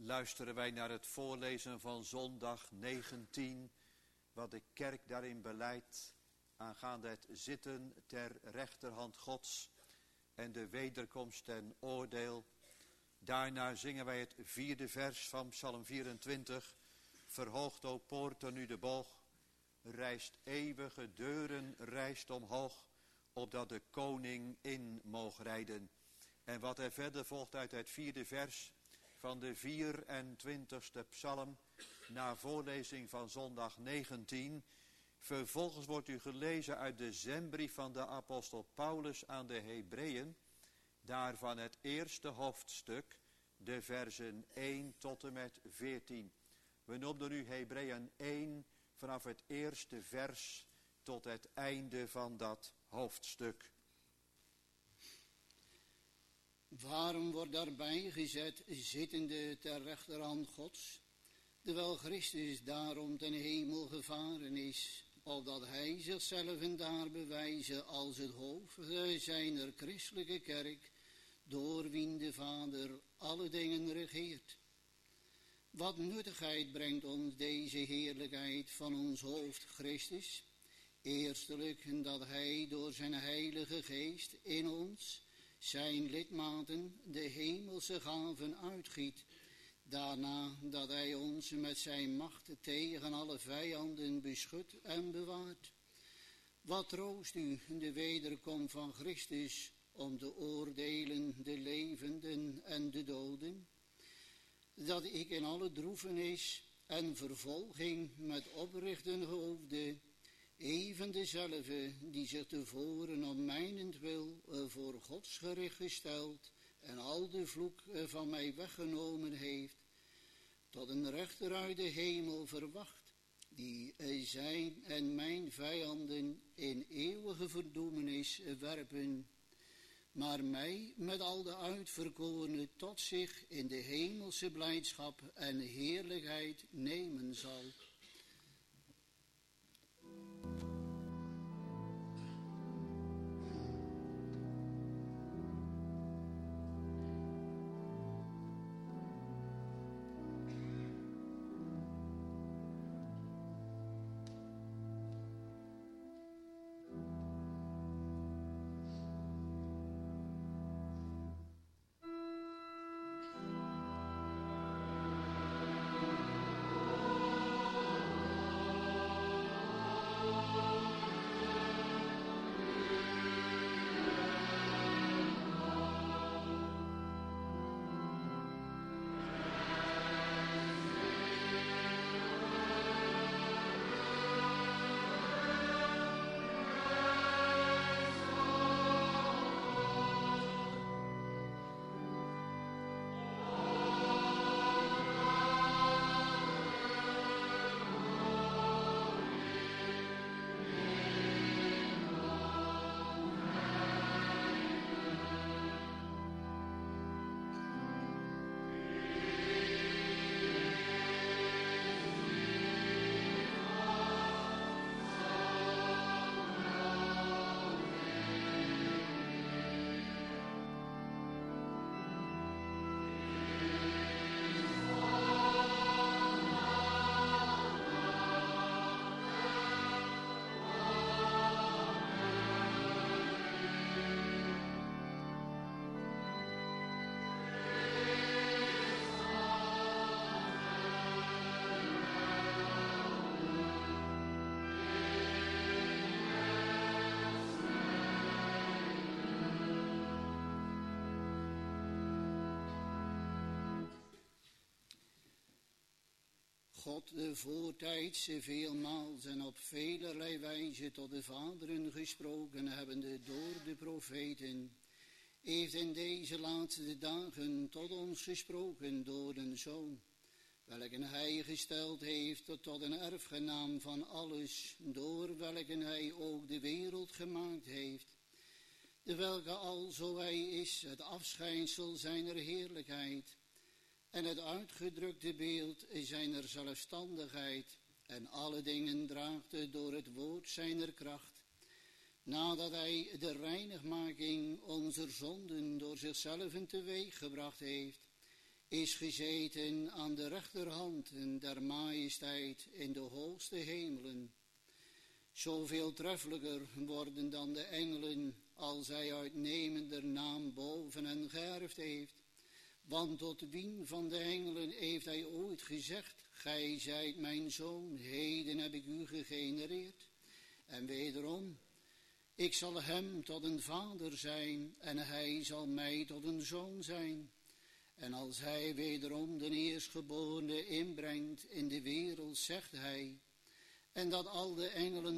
luisteren wij naar het voorlezen van zondag 19, wat de kerk daarin beleidt aangaande het zitten ter rechterhand Gods en de wederkomst ten oordeel. Daarna zingen wij het 4e vers van Psalm 24. Verhoogt, o poorten, nu de boog, rijst eeuwige deuren, rijst omhoog, opdat de koning in moog rijden. En wat er verder volgt uit het 4e vers van de 24e psalm, na voorlezing van zondag 19. Vervolgens wordt u gelezen uit de zendbrief van de apostel Paulus aan de Hebreeën, daarvan het eerste hoofdstuk, de versen 1 tot en met 14. We noemden nu Hebreeën 1 vanaf het eerste vers tot het einde van dat hoofdstuk. Waarom wordt daarbij gezet, zittende ter rechterhand Gods, terwijl Christus daarom ten hemel gevaren is, opdat hij zichzelf en daar bewijzen als het hoofd zijner christelijke kerk, door wien de Vader alle dingen regeert. Wat nuttigheid brengt ons deze heerlijkheid van ons hoofd Christus? Eerstelijk dat hij door zijn heilige geest in ons, zijn lidmaten, de hemelse gaven uitgiet. Daarna dat hij ons met zijn macht tegen alle vijanden beschut en bewaart. Wat troost u de wederkomst van Christus om te oordelen de levenden en de doden? Dat ik in alle droefenis en vervolging met oprichten hoofde, even dezelfde die zich tevoren om mijnentwil voor Gods gericht gesteld en al de vloek van mij weggenomen heeft, tot een rechter uit de hemel verwacht, die zijn en mijn vijanden in eeuwige verdoemenis werpen, maar mij met al de uitverkorenen tot zich in de hemelse blijdschap en heerlijkheid nemen zal. God de voortijds veelmaals en op velerlei wijze tot de vaderen gesproken hebbende door de profeten, heeft in deze laatste dagen tot ons gesproken door een Zoon, welken hij gesteld heeft tot een erfgenaam van alles, door welken hij ook de wereld gemaakt heeft, de welke al zo hij is het afschijnsel zijner heerlijkheid en het uitgedrukte beeld zijner zelfstandigheid en alle dingen draagt door het woord zijner kracht, nadat hij de reinigmaking onze zonden door zichzelf teweeg gebracht heeft, is gezeten aan de rechterhand der majesteit in de hoogste hemelen. Zoveel treffelijker worden dan de engelen, als hij uitnemender naam boven hen geërfd heeft. Want tot wien van de engelen heeft hij ooit gezegd: gij zijt mijn zoon, heden heb ik u gegenereerd. En wederom, ik zal hem tot een vader zijn, en hij zal mij tot een zoon zijn. En als hij wederom de eerstgeborene inbrengt in de wereld, zegt hij, en dat al de engelen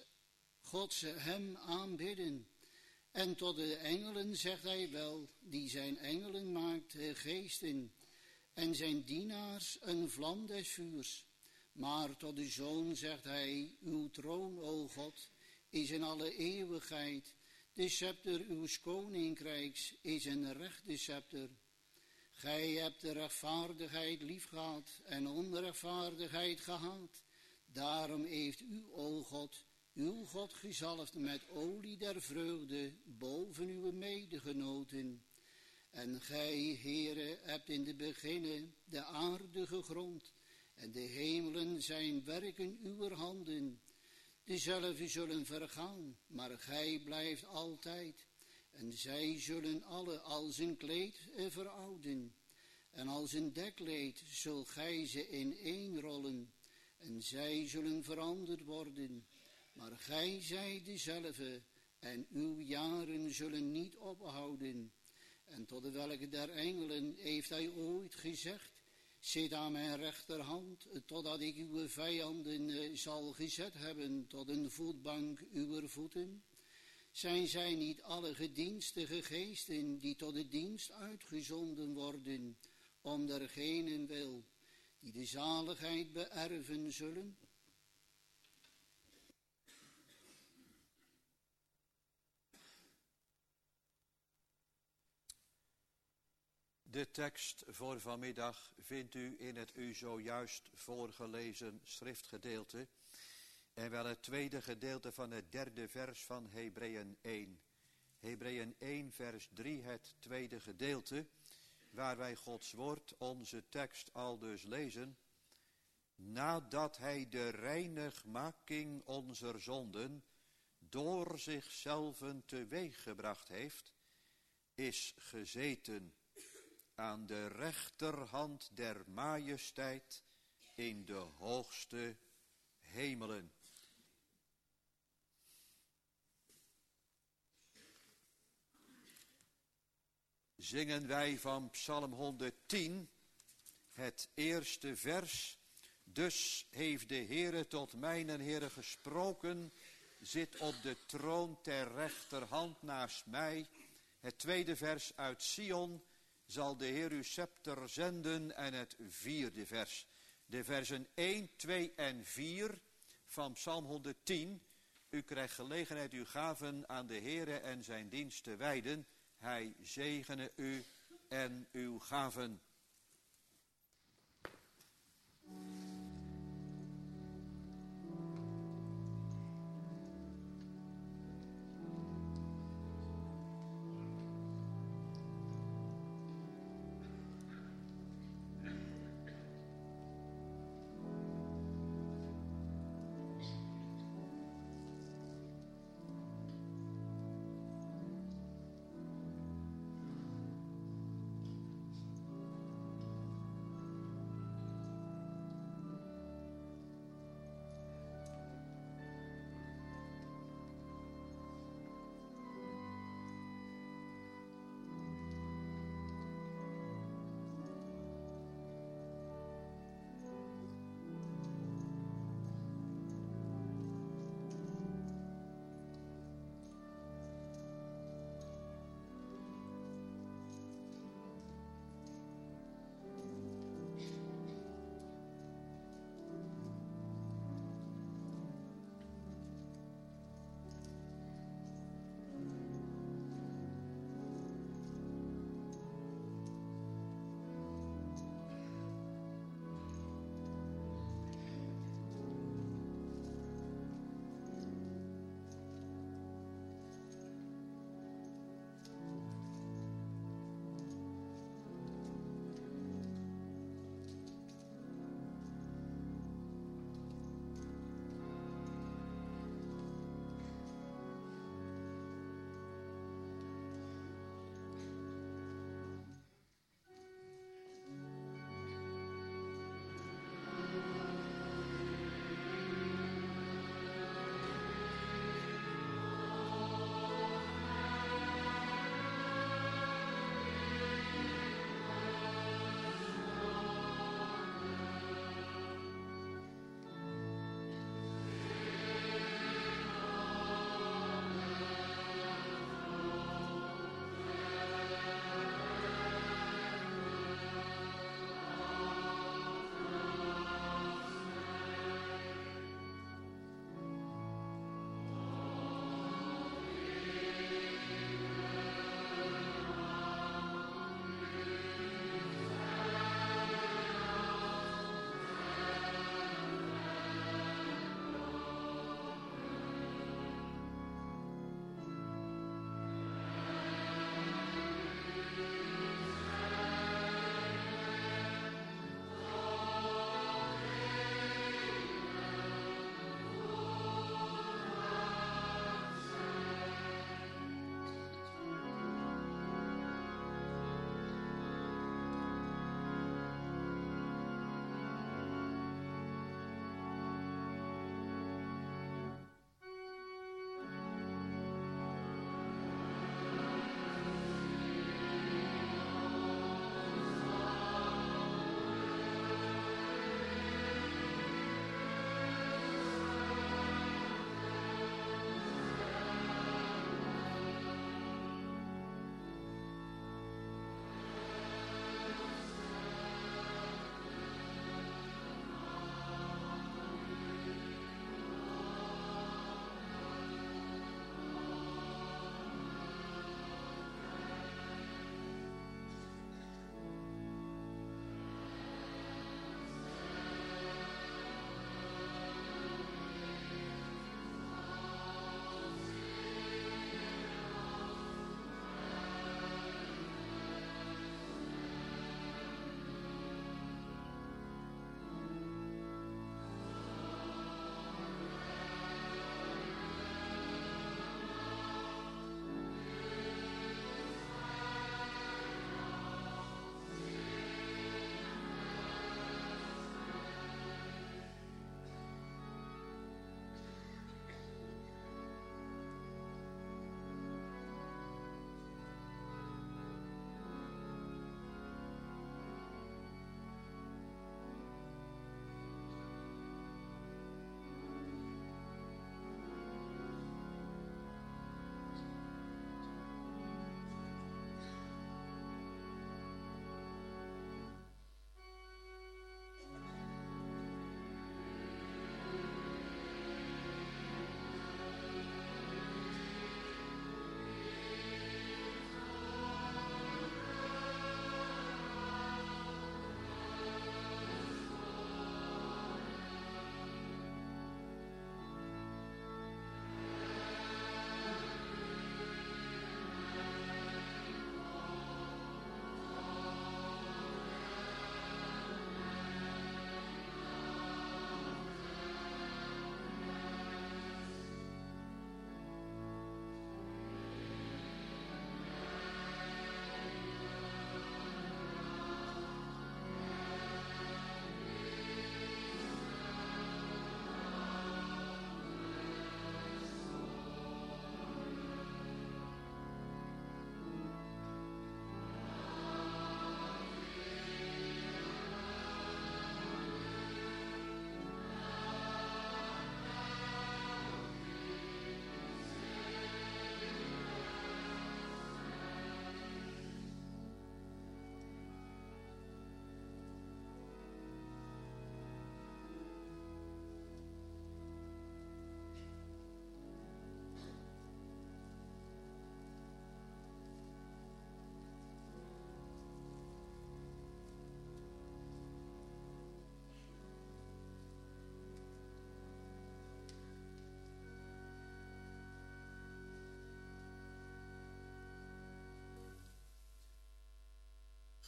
Gods hem aanbidden. En tot de engelen zegt hij wel, die zijn engelen maakt geesten, en zijn dienaars een vlam des vuurs. Maar tot de Zoon zegt hij, uw troon, o God, is in alle eeuwigheid. De scepter uws koninkrijks is een rechte scepter. Gij hebt de rechtvaardigheid liefgehad en onrechtvaardigheid gehaat. Daarom heeft u, o God, uw God gezalfd met olie der vreugde boven uw medegenoten. En gij, Heere, hebt in de beginnen de aarde gegrond, en de hemelen zijn werken uwer handen. Dezelfde zullen vergaan, maar gij blijft altijd. En zij zullen alle als een kleed verouden. En als een dekkleed zult gij ze ineenrollen. En zij zullen veranderd worden. Maar gij zijt dezelfde, en uw jaren zullen niet ophouden. En tot welke der engelen heeft hij ooit gezegd: zit aan mijn rechterhand, totdat ik uw vijanden zal gezet hebben tot een voetbank uwer voeten? Zijn zij niet alle gedienstige geesten die tot de dienst uitgezonden worden, om dergenen wil die de zaligheid beërven zullen? De tekst voor vanmiddag vindt u in het u zojuist voorgelezen schriftgedeelte, en wel het tweede gedeelte van het derde vers van Hebreeën 1. Hebreeën 1 vers 3, het tweede gedeelte, waar wij Gods woord, onze tekst, aldus lezen: nadat hij de reinigmaking onzer zonden door zichzelven teweeggebracht heeft, is gezeten aan de rechterhand der majesteit in de hoogste hemelen. Zingen wij van Psalm 110, het eerste vers. Dus heeft de Heere tot mijnen Heere gesproken, zit op de troon ter rechterhand naast mij. Het tweede vers uit Sion, zal de Heer uw scepter zenden. En het vierde vers. De versen 1, 2 en 4 van Psalm 110. U krijgt gelegenheid uw gaven aan de Heere en zijn dienst te wijden. Hij zegene u en uw gaven.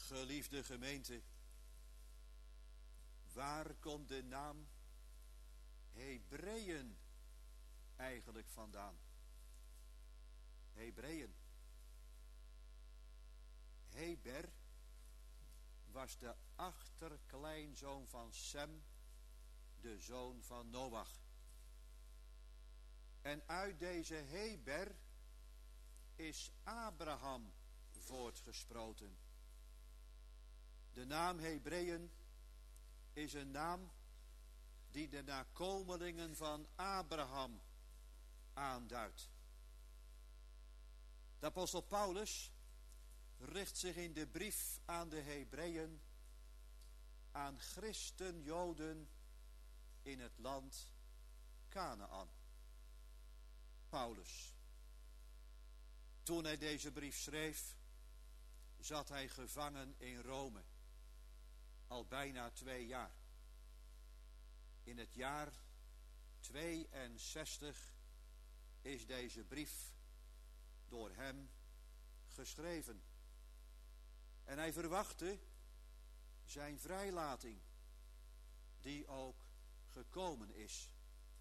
Geliefde gemeente, waar komt de naam Hebreeën eigenlijk vandaan? Hebreeën. Heber was de achterkleinzoon van Sem, de zoon van Noach. En uit deze Heber is Abraham voortgesproten. De naam Hebreeën is een naam die de nakomelingen van Abraham aanduidt. De apostel Paulus richt zich in de brief aan de Hebreeën aan christen-Joden in het land Kanaän. Paulus. Toen hij deze brief schreef, zat hij gevangen in Rome. Al bijna 2 jaar. In het jaar 62 is deze brief door hem geschreven. En hij verwachtte zijn vrijlating, die ook gekomen is.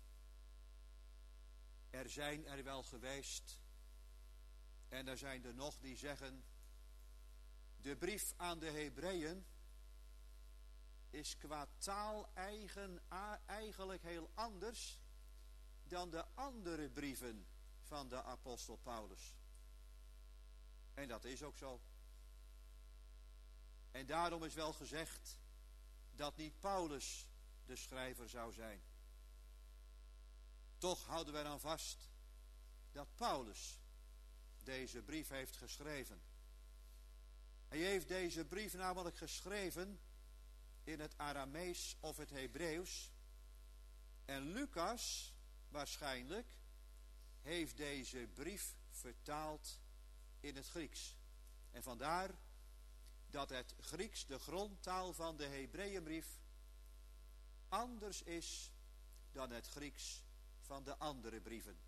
Er zijn er wel geweest, en er zijn er nog die zeggen, de brief aan de Hebreeën is qua taal eigenlijk heel anders dan de andere brieven van de apostel Paulus. En dat is ook zo. En daarom is wel gezegd dat niet Paulus de schrijver zou zijn. Toch houden wij dan vast dat Paulus deze brief heeft geschreven. Hij heeft deze brief namelijk geschreven in het Aramees of het Hebreeuws. En Lucas waarschijnlijk heeft deze brief vertaald in het Grieks. En vandaar dat het Grieks, de grondtaal van de Hebreeënbrief, anders is dan het Grieks van de andere brieven.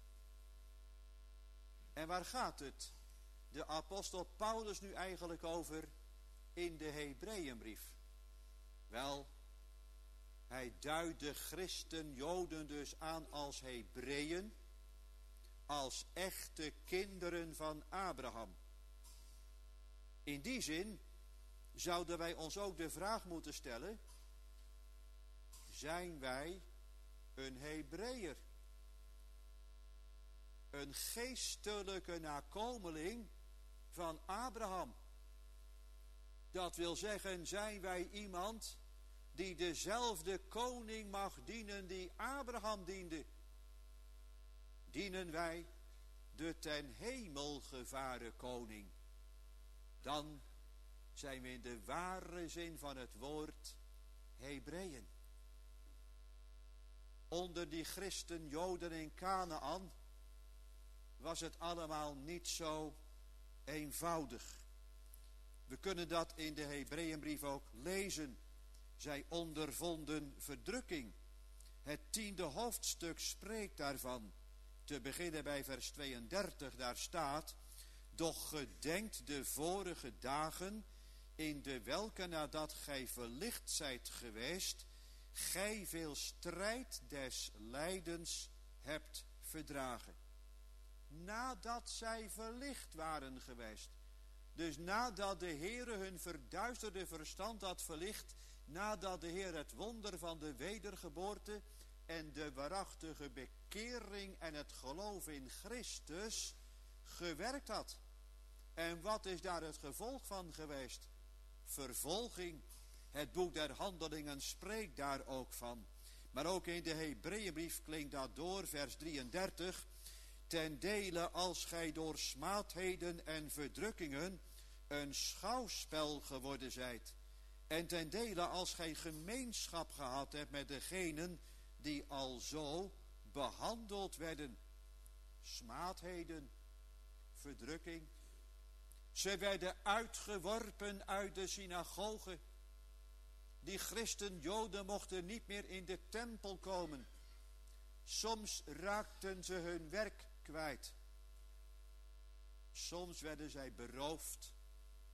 En waar gaat het de apostel Paulus nu eigenlijk over in de Hebreeënbrief? Wel, hij duidt de christen-Joden dus aan als Hebreeën, als echte kinderen van Abraham. In die zin zouden wij ons ook de vraag moeten stellen, zijn wij een Hebreeër? Een geestelijke nakomeling van Abraham? Dat wil zeggen, zijn wij iemand die dezelfde koning mag dienen die Abraham diende? Dienen wij de ten hemel gevaren koning? Dan zijn we in de ware zin van het woord Hebreeën. Onder die christen Joden in Kanaän was het allemaal niet zo eenvoudig. We kunnen dat in de Hebreeënbrief ook lezen. Zij ondervonden verdrukking. Het 10e hoofdstuk spreekt daarvan. Te beginnen bij vers 32, daar staat: doch gedenkt de vorige dagen, in de welke nadat gij verlicht zijt geweest, gij veel strijd des lijdens hebt verdragen. Nadat zij verlicht waren geweest. Dus nadat de Heere hun verduisterde verstand had verlicht, nadat de Heer het wonder van de wedergeboorte en de waarachtige bekering en het geloof in Christus gewerkt had. En wat is daar het gevolg van geweest? Vervolging. Het boek der Handelingen spreekt daar ook van. Maar ook in de Hebreeënbrief klinkt dat door, vers 33. Ten dele als gij door smaadheden en verdrukkingen een schouwspel geworden zijt. En ten dele als gij gemeenschap gehad hebt met degenen die al zo behandeld werden. Smaadheden, verdrukking. Ze werden uitgeworpen uit de synagoge. Die christen-Joden mochten niet meer in de tempel komen. Soms raakten ze hun werk kwijt. Soms werden zij beroofd,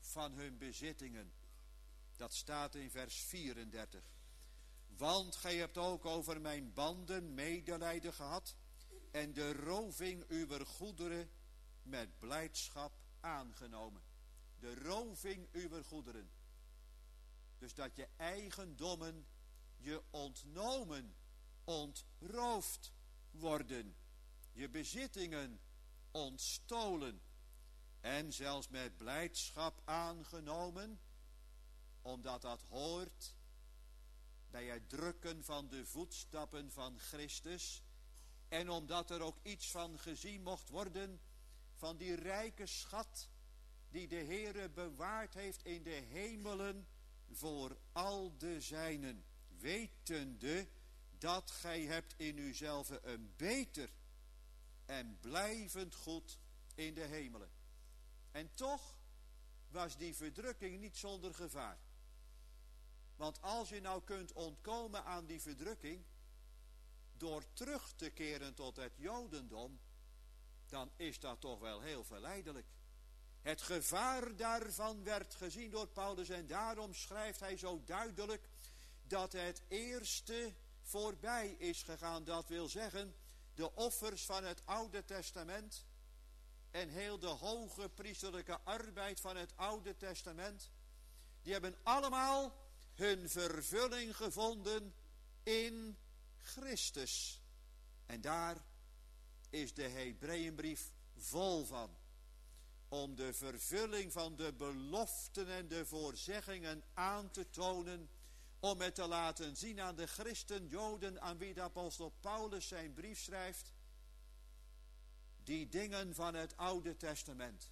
van hun bezittingen. Dat staat in vers 34. Want gij hebt ook over mijn banden medelijden gehad en de roving uwer goederen met blijdschap aangenomen. De roving uwer goederen. Dus dat je eigendommen je ontnomen, ontroofd worden. Je bezittingen ontstolen. En zelfs met blijdschap aangenomen, omdat dat hoort bij het drukken van de voetstappen van Christus. En omdat er ook iets van gezien mocht worden van die rijke schat die de Heere bewaard heeft in de hemelen voor al de zijnen. Wetende dat gij hebt in uzelf een beter en blijvend goed in de hemelen. En toch was die verdrukking niet zonder gevaar. Want als je nou kunt ontkomen aan die verdrukking door terug te keren tot het Jodendom, dan is dat toch wel heel verleidelijk. Het gevaar daarvan werd gezien door Paulus en daarom schrijft hij zo duidelijk dat het eerste voorbij is gegaan. Dat wil zeggen, de offers van het Oude Testament en heel de hoge priesterlijke arbeid van het Oude Testament, die hebben allemaal hun vervulling gevonden in Christus. En daar is de Hebreeënbrief vol van. Om de vervulling van de beloften en de voorzeggingen aan te tonen. Om het te laten zien aan de christen, Joden, aan wie de apostel Paulus zijn brief schrijft. Die dingen van het Oude Testament.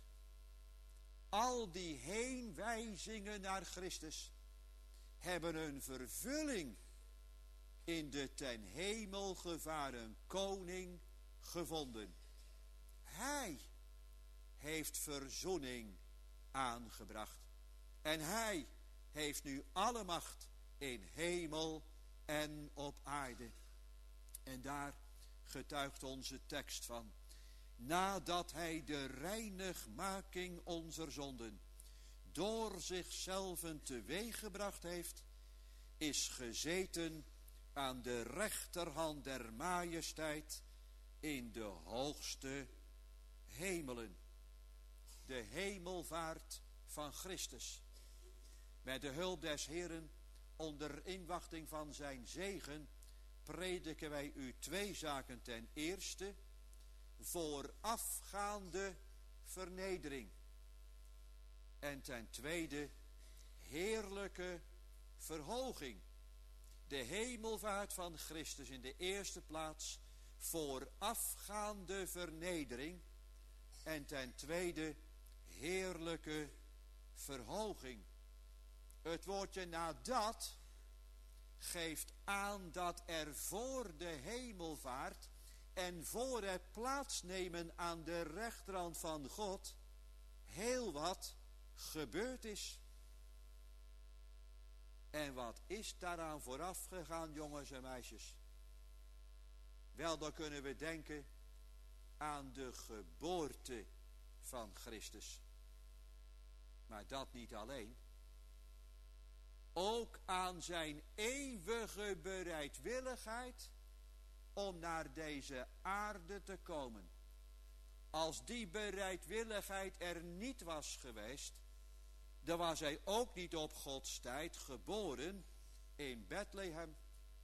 Al die heenwijzingen naar Christus hebben een vervulling in de ten hemel gevaren koning gevonden. Hij heeft verzoening aangebracht. En hij heeft nu alle macht in hemel en op aarde. En daar getuigt onze tekst van. Nadat hij de reinigmaking onzer zonden door zichzelf teweeggebracht heeft, is gezeten aan de rechterhand der majesteit in de hoogste hemelen. De hemelvaart van Christus. Met de hulp des Heeren, onder inwachting van zijn zegen, prediken wij u twee zaken. Ten eerste, voorafgaande vernedering. En ten tweede, heerlijke verhoging. De hemelvaart van Christus in de eerste plaats, voorafgaande vernedering. En ten tweede, heerlijke verhoging. Het woordje nadat geeft aan dat er voor de hemelvaart en voor het plaatsnemen aan de rechterhand van God heel wat gebeurd is. En wat is daaraan vooraf gegaan, jongens en meisjes? Wel, dan kunnen we denken aan de geboorte van Christus. Maar dat niet alleen. Ook aan zijn eeuwige bereidwilligheid om naar deze aarde te komen. Als die bereidwilligheid er niet was geweest, dan was hij ook niet op Gods tijd geboren in Bethlehem.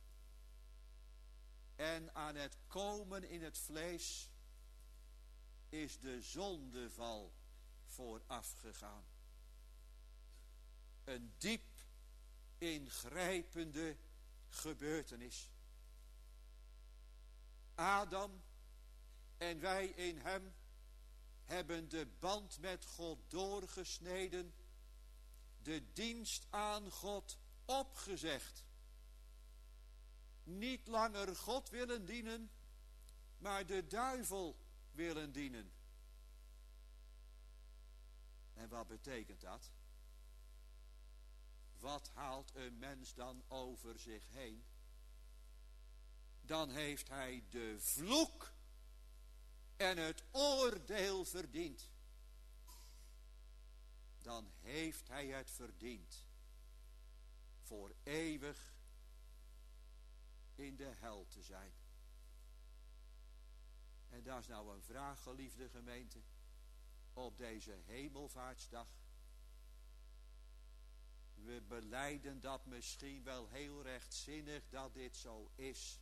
En aan het komen in het vlees is de zondeval voorafgegaan. Een diep ingrijpende gebeurtenis. Adam en wij in hem hebben de band met God doorgesneden, de dienst aan God opgezegd. Niet langer God willen dienen, maar de duivel willen dienen. En wat betekent dat? Wat haalt een mens dan over zich heen? Dan heeft hij de vloek en het oordeel verdiend. dan heeft hij het verdiend voor eeuwig in de hel te zijn. En dat is nou een vraag, geliefde gemeente, op deze hemelvaartsdag. We belijden dat misschien wel heel rechtzinnig dat dit zo is.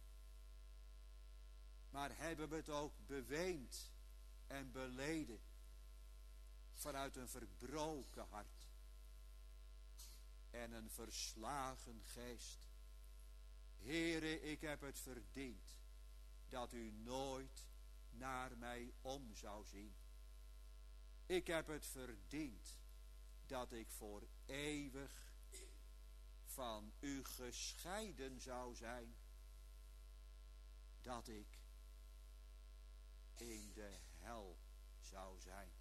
Maar hebben we het ook beweend en beleden vanuit een verbroken hart en een verslagen geest. Heere, ik heb het verdiend dat u nooit naar mij om zou zien. Ik heb het verdiend dat ik voor eeuwig van u gescheiden zou zijn. Dat ik in de hel zou zijn.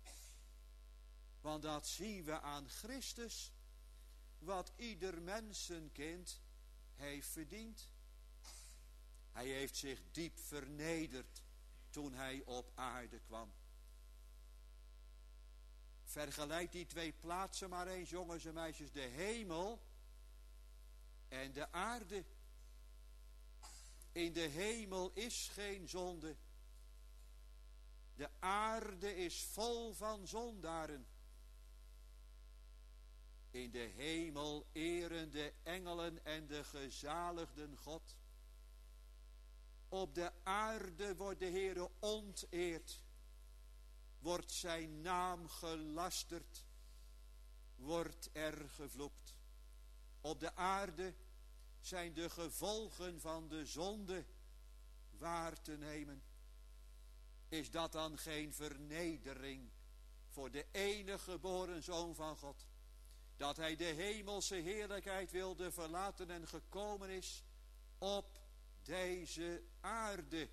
Want dat zien we aan Christus, wat ieder mensenkind heeft verdiend. Hij heeft zich diep vernederd toen hij op aarde kwam. Vergelijk die twee plaatsen maar eens, jongens en meisjes, de hemel en de aarde. In de hemel is geen zonde. De aarde is vol van zondaren. In de hemel eren de engelen en de gezaligden God. Op de aarde wordt de Heere onteerd. Wordt zijn naam gelasterd. Wordt er gevloekt. Op de aarde zijn de gevolgen van de zonde waar te nemen. Is dat dan geen vernedering voor de enige geboren Zoon van God? Dat hij de hemelse heerlijkheid wilde verlaten en gekomen is op deze aarde.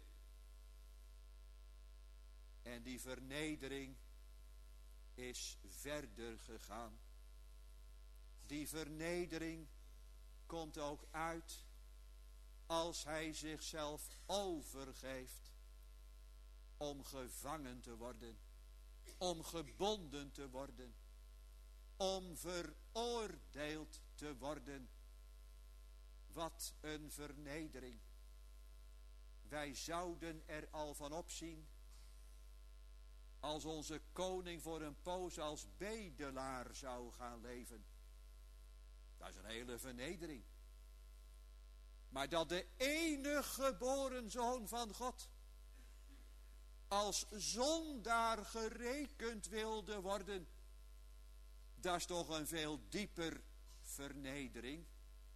En die vernedering is verder gegaan. Die vernedering komt ook uit als hij zichzelf overgeeft om gevangen te worden, om gebonden te worden, om veroordeeld te worden. Wat een vernedering. Wij zouden er al van opzien als onze koning voor een poos als bedelaar zou gaan leven. Dat is een hele vernedering. Maar dat de enige geboren Zoon van God als zondaar gerekend wilde worden, dat is toch een veel dieper vernedering.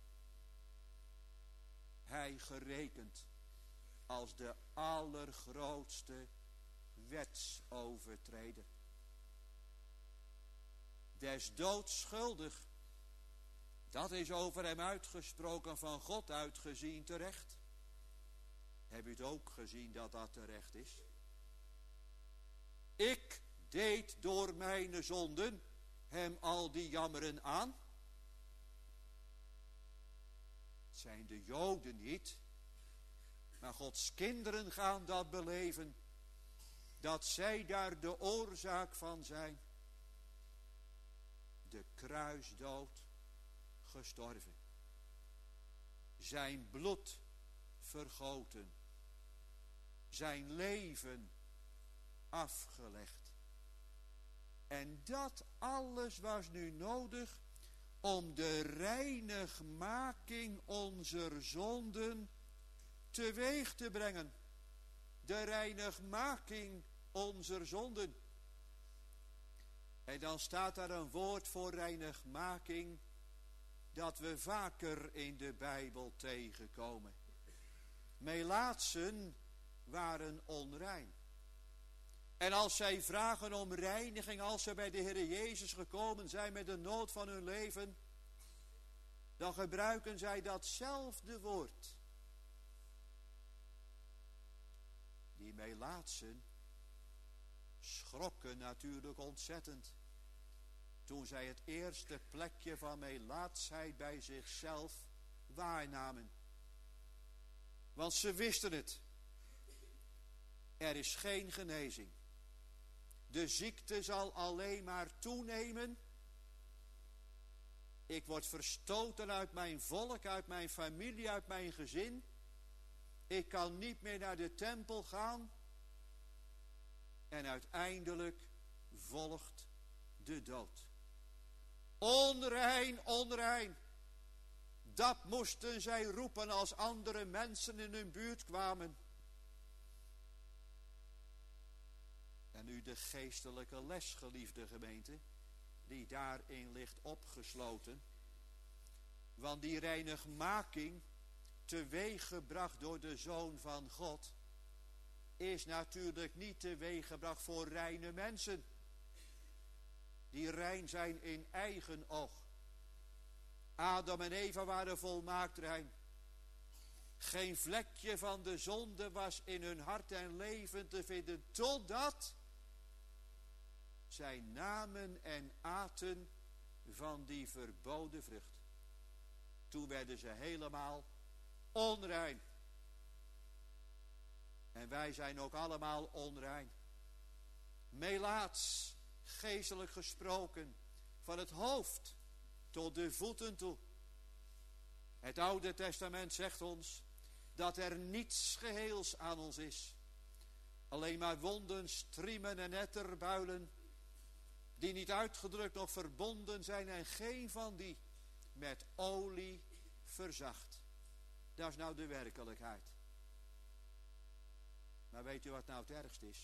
Hij gerekend als de allergrootste wetsovertreder. Des doods schuldig. Dat is over hem uitgesproken, van God uitgezien terecht. Heb u het ook gezien dat dat terecht is? Ik deed door mijn zonden hem al die jammeren aan. Het zijn de Joden niet, maar Gods kinderen gaan dat beleven, dat zij daar de oorzaak van zijn. De kruisdood gestorven. Zijn bloed vergoten. Zijn leven afgelegd. En dat alles was nu nodig om de reinigmaking onze zonden teweeg te brengen. De reinigmaking onze zonden. En dan staat daar een woord voor reinigmaking dat we vaker in de Bijbel tegenkomen. Melaatsen waren onrein. En als zij vragen om reiniging, als ze bij de Heer Jezus gekomen zijn met de nood van hun leven, dan gebruiken zij datzelfde woord. Die melaatsen schrokken natuurlijk ontzettend toen zij het eerste plekje van melaatsheid bij zichzelf waarnamen. Want ze wisten het. Er is geen genezing. De ziekte zal alleen maar toenemen. Ik word verstoten uit mijn volk, uit mijn familie, uit mijn gezin. Ik kan niet meer naar de tempel gaan. En uiteindelijk volgt de dood. Onrein, onrein. Dat moesten zij roepen als andere mensen in hun buurt kwamen. En nu de geestelijke les, geliefde gemeente, die daarin ligt opgesloten. Want die reinigmaking, teweeggebracht door de Zoon van God, is natuurlijk niet teweeggebracht voor reine mensen. Die rein zijn in eigen oog. Adam en Eva waren volmaakt rein. Geen vlekje van de zonde was in hun hart en leven te vinden, totdat zij namen en aten van die verboden vrucht. Toen werden ze helemaal onrein. En wij zijn ook allemaal onrein. Melaats, geestelijk gesproken, van het hoofd tot de voeten toe. Het Oude Testament zegt ons dat er niets geheels aan ons is. Alleen maar wonden, striemen en etterbuilen, die niet uitgedrukt nog verbonden zijn en geen van die met olie verzacht. Dat is nou de werkelijkheid. Maar weet u wat nou het ergst is?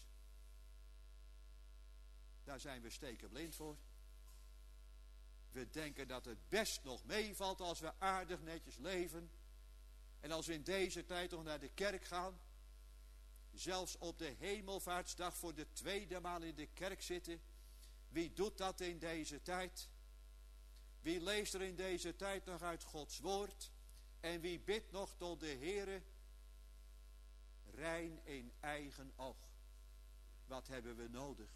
Daar zijn we stekenblind voor. We denken dat het best nog meevalt als we aardig netjes leven. En als we in deze tijd nog naar de kerk gaan. Zelfs op de hemelvaartsdag voor de tweede maal in de kerk zitten. Wie doet dat in deze tijd? Wie leest er in deze tijd nog uit Gods woord? En wie bidt nog tot de Heere? Rein in eigen oog. Wat hebben we nodig?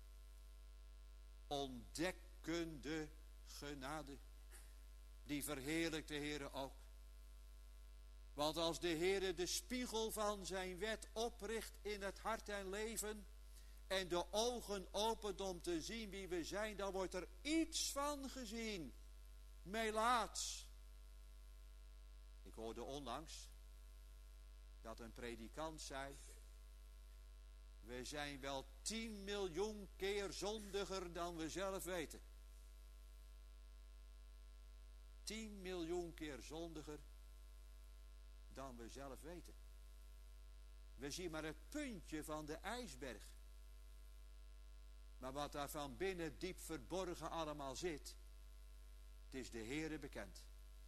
Ontdekkende genade. Die verheerlijkt de Heere ook. Want als de Heere de spiegel van zijn wet opricht in het hart en leven, en de ogen opent om te zien wie we zijn, dan wordt er iets van gezien. Melaats. Ik hoorde onlangs dat een predikant zei: we zijn wel 10 miljoen keer zondiger dan we zelf weten. 10 miljoen keer zondiger dan we zelf weten. We zien maar het puntje van de ijsberg. Maar wat daar van binnen diep verborgen allemaal zit, het is de Heere bekend.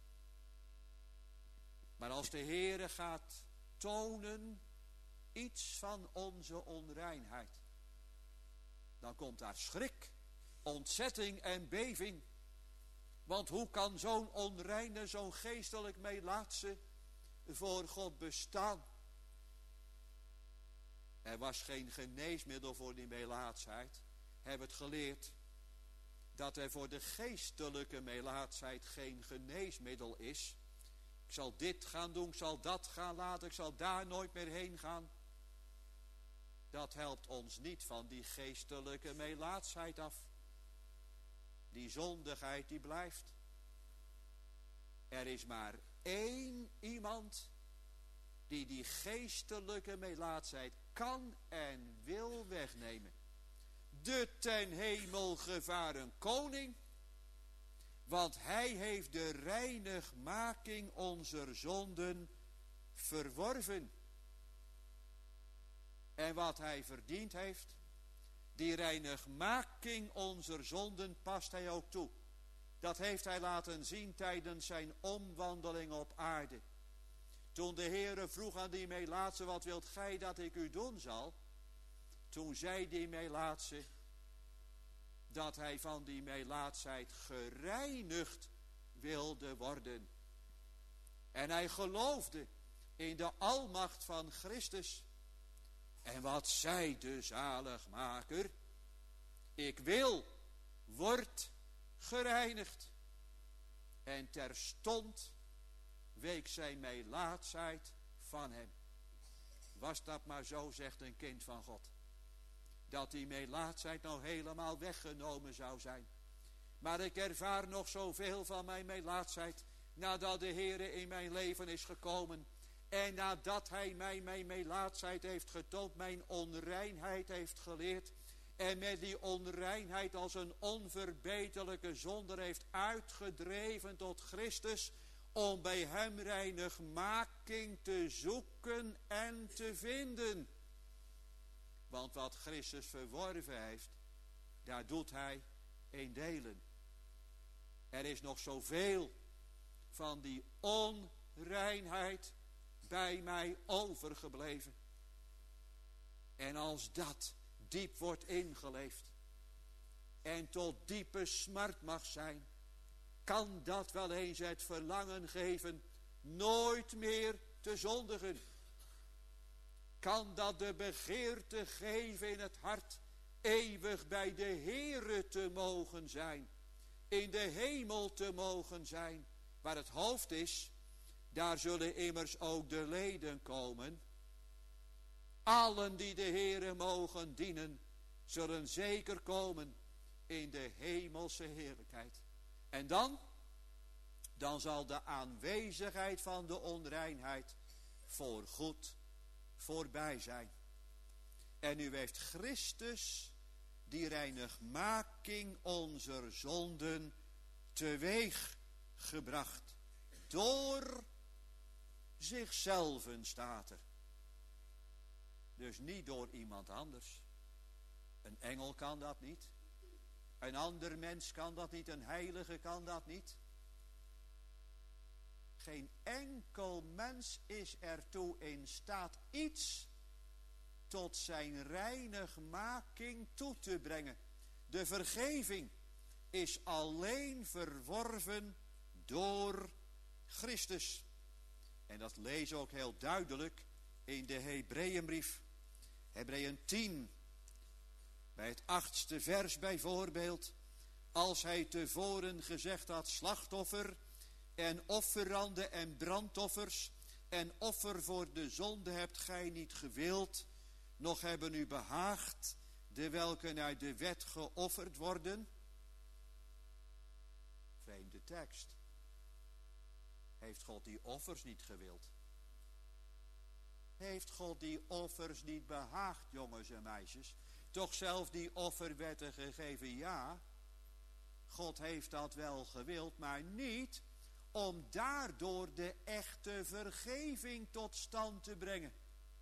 Maar als de Heere gaat tonen iets van onze onreinheid, dan komt daar schrik, ontzetting en beving. Want hoe kan zo'n onreine, zo'n geestelijk melaatse voor God bestaan? Er was geen geneesmiddel voor die melaatsheid. Hebben het geleerd dat er voor de geestelijke melaatsheid geen geneesmiddel is. Ik zal dit gaan doen, ik zal dat gaan laten, ik zal daar nooit meer heen gaan. Dat helpt ons niet van die geestelijke melaatsheid af. Die zondigheid die blijft. Er is maar één iemand die geestelijke melaatsheid kan en wil wegnemen. De ten hemel gevaren koning. Want hij heeft de reinigmaking onze zonden verworven. En wat hij verdiend heeft, die reinigmaking onze zonden past hij ook toe. Dat heeft hij laten zien tijdens zijn omwandeling op aarde. Toen de Heere vroeg aan die melaatse: wat wilt gij dat ik u doen zal? Toen zei die melaatse dat hij van die melaatsheid gereinigd wilde worden. En hij geloofde in de almacht van Christus. En wat zei de zaligmaker? Ik wil, word gereinigd. En terstond week zijn melaatsheid van hem. Was dat maar zo, zegt een kind van God. dat die melaatsheid nou helemaal weggenomen zou zijn. Maar ik ervaar nog zoveel van mijn melaatsheid nadat de Heere in mijn leven is gekomen. En nadat hij mij mijn melaatsheid heeft getoond, mijn onreinheid heeft geleerd. En met die onreinheid als een onverbeterlijke zonde heeft uitgedreven tot Christus. Om bij hem reinigmaking te zoeken en te vinden. Want wat Christus verworven heeft, daar doet hij in delen. Er is nog zoveel van die onreinheid bij mij overgebleven. En als dat diep wordt ingeleefd en tot diepe smart mag zijn, kan dat wel eens het verlangen geven nooit meer te zondigen. Kan dat de begeerte geven in het hart eeuwig bij de Heere te mogen zijn, in de hemel te mogen zijn, waar het hoofd is. Daar zullen immers ook de leden komen. Allen die de Heere mogen dienen, zullen zeker komen in de hemelse heerlijkheid. En dan zal de aanwezigheid van de onreinheid voorgoed voorbij zijn. En nu heeft Christus die reinigmaking onze zonden teweeg gebracht. Door zichzelf staat er. Dus niet door iemand anders. Een engel kan dat niet. Een ander mens kan dat niet. Een heilige kan dat niet. Geen enkel mens is ertoe in staat iets tot zijn reinigmaking toe te brengen. De vergeving is alleen verworven door Christus. En dat lezen we ook heel duidelijk in de Hebreeënbrief. Hebreeën 10, bij het 8e vers bijvoorbeeld. Als hij tevoren gezegd had, slachtoffer en offeranden en brandoffers en offer voor de zonde hebt gij niet gewild, nog hebben u behaagd, de welke uit de wet geofferd worden. Vreemde tekst. Heeft God die offers niet gewild? Heeft God die offers niet behaagd, jongens en meisjes? Toch zelf die offerwetten gegeven, ja. God heeft dat wel gewild, maar niet om daardoor de echte vergeving tot stand te brengen.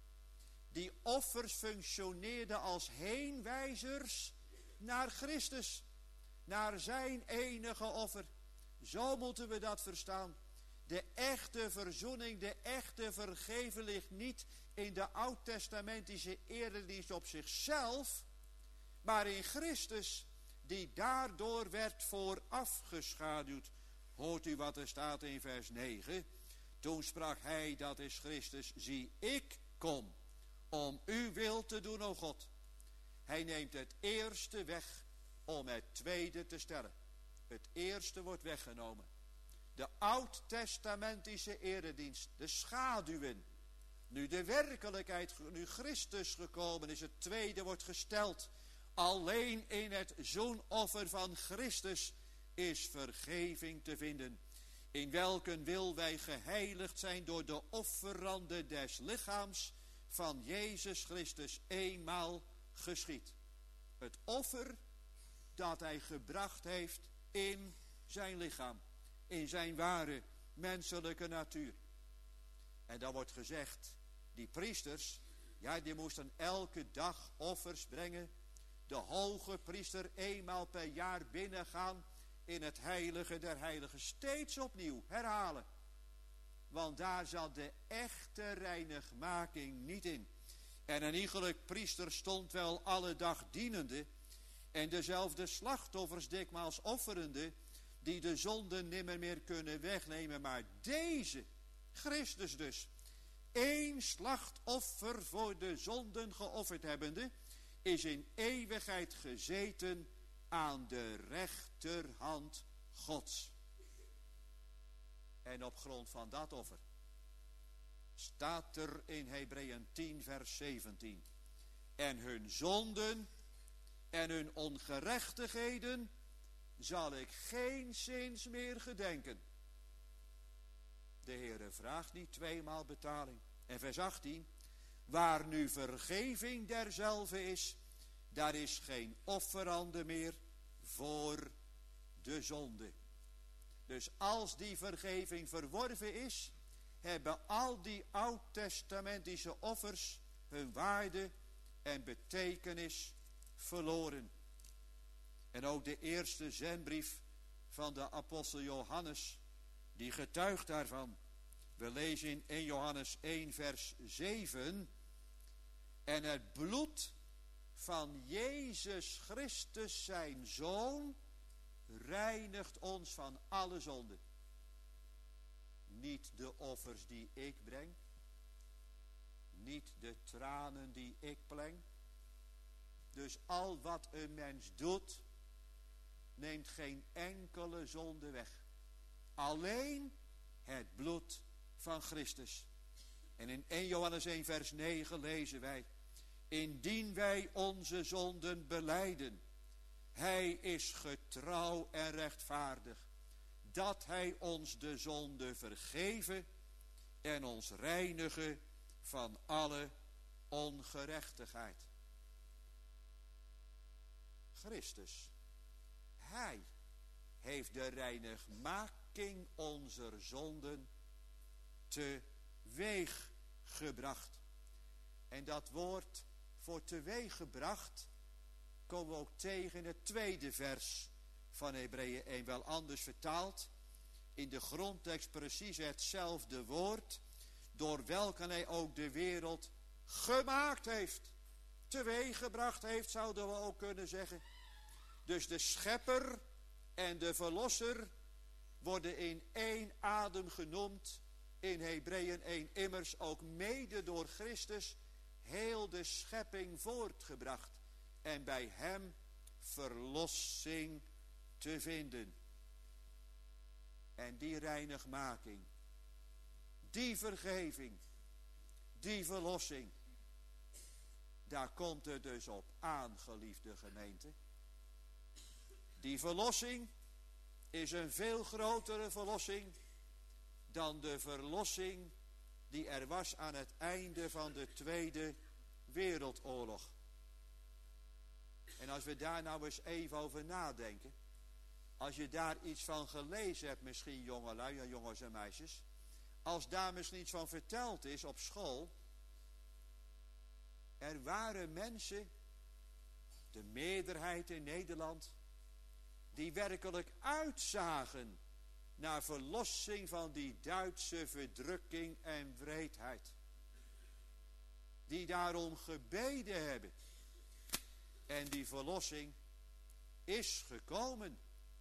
Die offers functioneerden als heenwijzers naar Christus, naar zijn enige offer. Zo moeten we dat verstaan. De echte verzoening, de echte vergeven ligt niet in de oud-testamentische eredienst op zichzelf, maar in Christus, die daardoor werd voorafgeschaduwd. Hoort u wat er staat in vers 9? Toen sprak hij, dat is Christus, zie ik kom om uw wil te doen, o God. Hij neemt het eerste weg om het tweede te stellen. Het eerste wordt weggenomen. De oud-testamentische eredienst, de schaduwen. Nu de werkelijkheid, nu Christus gekomen is, het tweede wordt gesteld. Alleen in het zoenoffer van Christus is vergeving te vinden. In welken wil wij geheiligd zijn door de offeranden des lichaams van Jezus Christus eenmaal geschied. Het offer dat hij gebracht heeft in zijn lichaam. In zijn ware menselijke natuur. En dan wordt gezegd, die priesters, ja, die moesten elke dag offers brengen. De hoge priester eenmaal per jaar binnengaan in het heilige der heiligen. Steeds opnieuw herhalen. Want daar zat de echte reinigmaking niet in. En een iegelijk priester stond wel alle dag dienende en dezelfde slachtoffers dikmaals offerende, die de zonden nimmer meer kunnen wegnemen. Maar deze, Christus dus, één slachtoffer voor de zonden geofferd hebbende, is in eeuwigheid gezeten aan de rechterhand Gods. En op grond van dat offer staat er in Hebreeën 10 vers 17. En hun zonden en hun ongerechtigheden zal ik geenszins meer gedenken. De Heere vraagt niet tweemaal betaling. En vers 18, waar nu vergeving derzelve is, daar is geen offerande meer voor de zonde. Dus als die vergeving verworven is, hebben al die oud-testamentische offers hun waarde en betekenis verloren. En ook de eerste zendbrief van de apostel Johannes, die getuigt daarvan. We lezen in 1 Johannes 1 vers 7. En het bloed van Jezus Christus zijn Zoon reinigt ons van alle zonde. Niet de offers die ik breng. Niet de tranen die ik pleng. Dus al wat een mens doet, neemt geen enkele zonde weg. Alleen het bloed van Christus. En in 1 Johannes 1 vers 9 lezen wij: indien wij onze zonden belijden, hij is getrouw en rechtvaardig, dat hij ons de zonde vergeven en ons reinigen van alle ongerechtigheid. Christus, hij heeft de reinigmaking onze zonden teweeg gebracht. En dat woord voor teweeg gebracht komen we ook tegen in het tweede vers van Hebreeën 1, wel anders vertaald. In de grondtekst precies hetzelfde woord, door welke hij ook de wereld gemaakt heeft. Teweeggebracht heeft, zouden we ook kunnen zeggen. Dus de schepper en de verlosser worden in één adem genoemd in Hebreeën 1. Immers ook mede door Christus heel de schepping voortgebracht en bij hem verlossing te vinden. En die reinigmaking, die vergeving, die verlossing, daar komt het dus op aan, geliefde gemeente. Die verlossing is een veel grotere verlossing dan de verlossing die er was aan het einde van de Tweede Wereldoorlog. En als we daar nou eens even over nadenken, als je daar iets van gelezen hebt, misschien jongelui, jongens en meisjes, als daar misschien iets van verteld is op school, er waren mensen, de meerderheid in Nederland, die werkelijk uitzagen naar verlossing van die Duitse verdrukking en wreedheid. Die daarom gebeden hebben. En die verlossing is gekomen.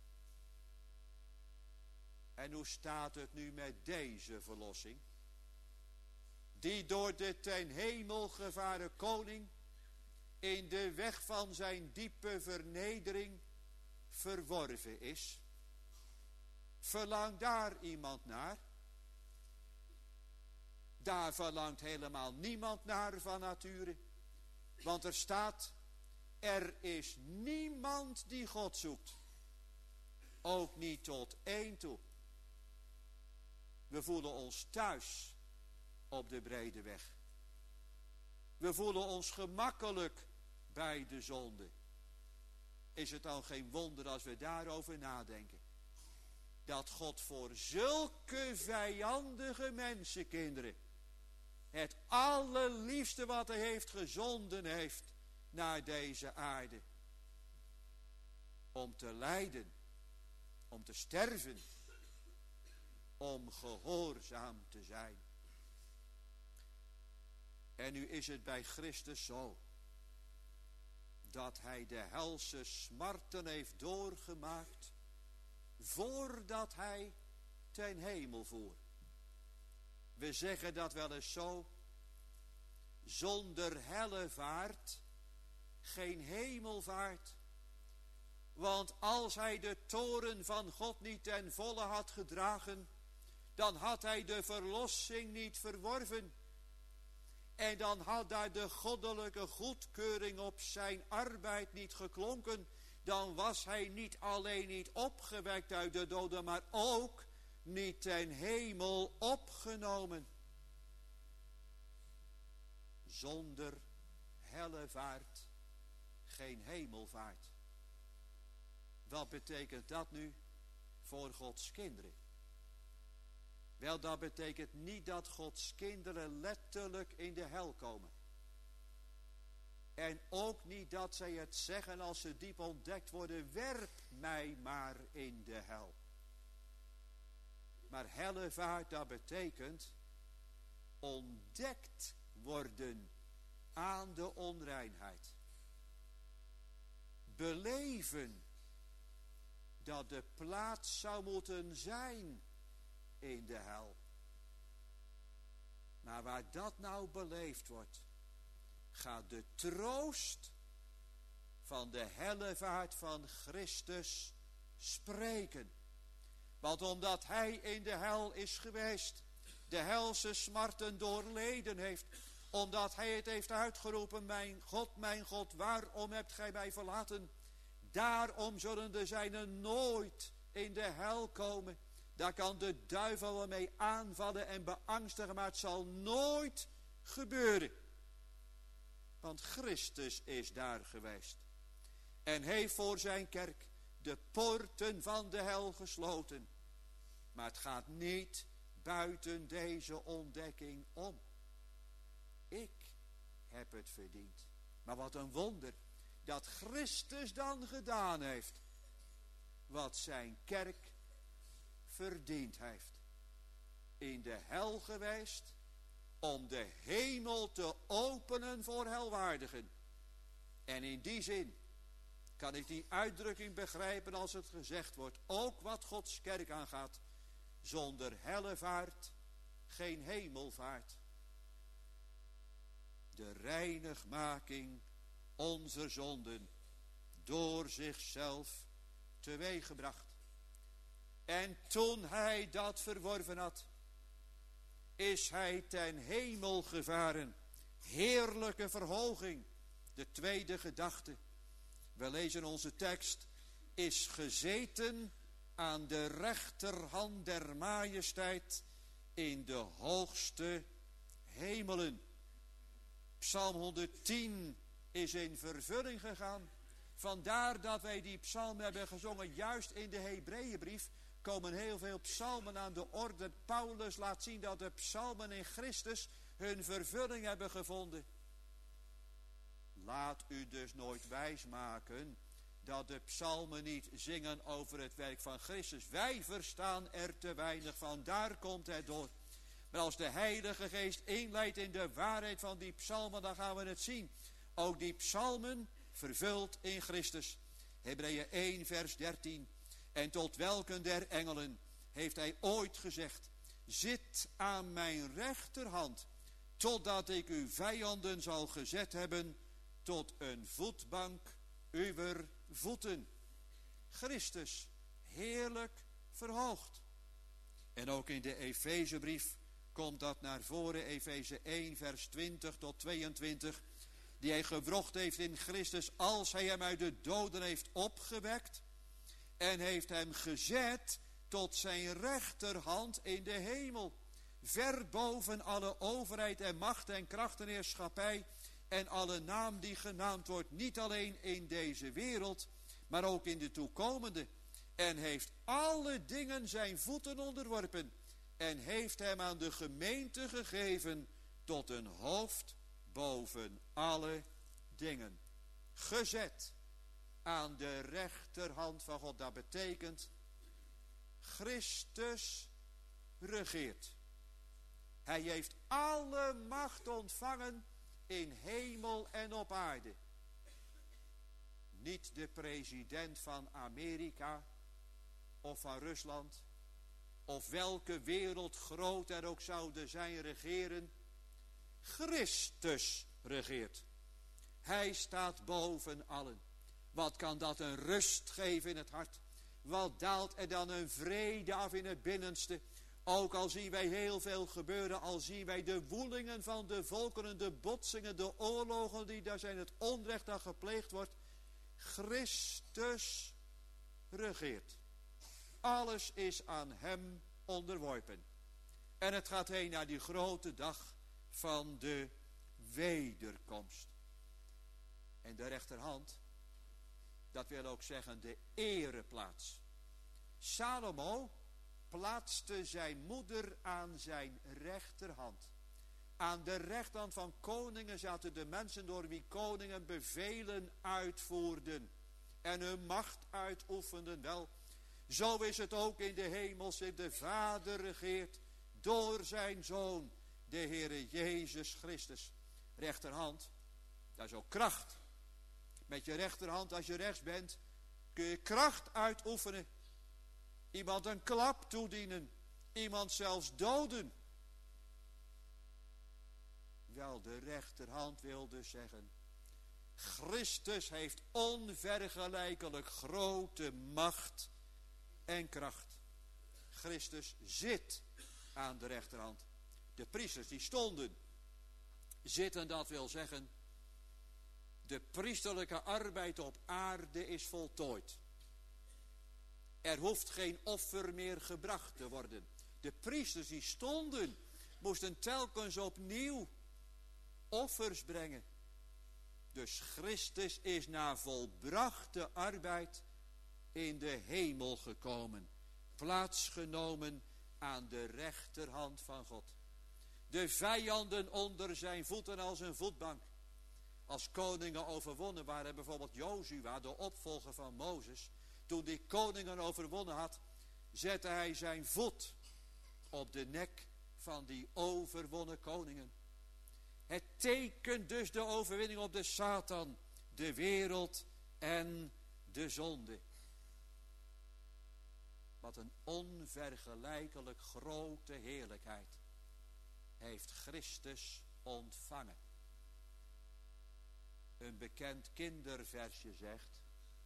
En hoe staat het nu met deze verlossing? Die door de ten hemel gevaren koning in de weg van zijn diepe vernedering verworven is. Verlangt daar iemand naar? Daar verlangt helemaal niemand naar van nature. Want er staat, er is niemand die God zoekt. Ook niet tot één toe. We voelen ons thuis op de brede weg. We voelen ons gemakkelijk bij de zonde. Is het dan geen wonder als we daarover nadenken? Dat God voor zulke vijandige mensenkinderen het allerliefste wat hij heeft gezonden heeft naar deze aarde. Om te lijden, om te sterven, om gehoorzaam te zijn. En nu is het bij Christus zo, dat hij de helse smarten heeft doorgemaakt, voordat hij ten hemel voer. We zeggen dat wel eens zo, zonder hellevaart geen hemelvaart. Want als hij de toorn van God niet ten volle had gedragen, dan had hij de verlossing niet verworven. En dan had daar de goddelijke goedkeuring op zijn arbeid niet geklonken. Dan was hij niet alleen niet opgewekt uit de doden, maar ook niet ten hemel opgenomen. Zonder hellevaart geen hemelvaart. Wat betekent dat nu voor Gods kinderen? Wel, dat betekent niet dat Gods kinderen letterlijk in de hel komen. En ook niet dat zij het zeggen als ze diep ontdekt worden, werp mij maar in de hel. Maar hellevaart, dat betekent ontdekt worden aan de onreinheid. Beleven dat de plaats zou moeten zijn in de hel. Maar waar dat nou beleefd wordt, gaat de troost van de hellevaart van Christus spreken. Want omdat hij in de hel is geweest, de helse smarten doorleden heeft, omdat hij het heeft uitgeroepen, mijn God, waarom hebt gij mij verlaten? Daarom zullen de zijnen nooit in de hel komen. Daar kan de duivel wel mee aanvallen en beangstigen, maar het zal nooit gebeuren. Want Christus is daar geweest. En heeft voor zijn kerk de poorten van de hel gesloten. Maar het gaat niet buiten deze ontdekking om. Ik heb het verdiend. Maar wat een wonder dat Christus dan gedaan heeft wat zijn kerk verdiend heeft. In de hel geweest om de hemel te openen voor helwaardigen. En in die zin kan ik die uitdrukking begrijpen als het gezegd wordt, ook wat Gods kerk aangaat, zonder hellevaart geen hemelvaart. De reinigmaking onze zonden door zichzelf teweeggebracht. En toen hij dat verworven had, is hij ten hemel gevaren. Heerlijke verhoging. De tweede gedachte. We lezen onze tekst. Is gezeten aan de rechterhand der majesteit in de hoogste hemelen. Psalm 110 is in vervulling gegaan. Vandaar dat wij die psalm hebben gezongen. Juist in de Hebreeënbrief komen heel veel psalmen aan de orde. Paulus laat zien dat de psalmen in Christus hun vervulling hebben gevonden. Laat u dus nooit wijsmaken dat de psalmen niet zingen over het werk van Christus. Wij verstaan er te weinig van, daar komt het door. Maar als de Heilige Geest inleidt in de waarheid van die psalmen, dan gaan we het zien. Ook die psalmen vervuld in Christus. Hebreeën 1 vers 13. En tot welken der engelen heeft hij ooit gezegd, zit aan mijn rechterhand, totdat ik uw vijanden zal gezet hebben tot een voetbank uwer voeten. Christus, heerlijk verhoogd. En ook in de Efezebrief komt dat naar voren, Efeze 1 vers 20 tot 22, die hij gewrocht heeft in Christus als hij hem uit de doden heeft opgewekt en heeft hem gezet tot zijn rechterhand in de hemel, ver boven alle overheid en macht en kracht en heerschappij en alle naam die genaamd wordt, niet alleen in deze wereld, maar ook in de toekomende, en heeft alle dingen zijn voeten onderworpen en heeft hem aan de gemeente gegeven tot een hoofd boven alle dingen. Gezet aan de rechterhand van God. Dat betekent, Christus regeert. Hij heeft alle macht ontvangen in hemel en op aarde. Niet de president van Amerika of van Rusland, of welke wereldgroot er ook zouden zijn regeren. Christus regeert. Hij staat boven allen. Wat kan dat een rust geven in het hart? Wat daalt er dan een vrede af in het binnenste? Ook al zien wij heel veel gebeuren, al zien wij de woelingen van de volkeren, de botsingen, de oorlogen die daar zijn, het onrecht dat gepleegd wordt. Christus regeert. Alles is aan hem onderworpen. En het gaat heen naar die grote dag van de wederkomst. En de rechterhand, dat wil ook zeggen de ereplaats. Salomo plaatste zijn moeder aan zijn rechterhand. Aan de rechterhand van koningen zaten de mensen door wie koningen bevelen uitvoerden en hun macht uitoefenden. Wel, zo is het ook in de hemel. De Vader regeert door zijn Zoon, de Heere Jezus Christus. Rechterhand, dat is ook kracht. Met je rechterhand, als je rechts bent, kun je kracht uitoefenen. Iemand een klap toedienen. Iemand zelfs doden. Wel, de rechterhand wil dus zeggen, Christus heeft onvergelijkelijk grote macht en kracht. Christus zit aan de rechterhand. De priesters die stonden. Zitten, dat wil zeggen, de priesterlijke arbeid op aarde is voltooid. Er hoeft geen offer meer gebracht te worden. De priesters die stonden, moesten telkens opnieuw offers brengen. Dus Christus is na volbrachte arbeid in de hemel gekomen. Plaatsgenomen aan de rechterhand van God. De vijanden onder zijn voeten als een voetbank. Als koningen overwonnen waren, bijvoorbeeld Jozua, de opvolger van Mozes. Toen die koningen overwonnen had, zette hij zijn voet op de nek van die overwonnen koningen. Het tekent dus de overwinning op de Satan, de wereld en de zonde. Wat een onvergelijkelijk grote heerlijkheid heeft Christus ontvangen. Een bekend kinderversje zegt: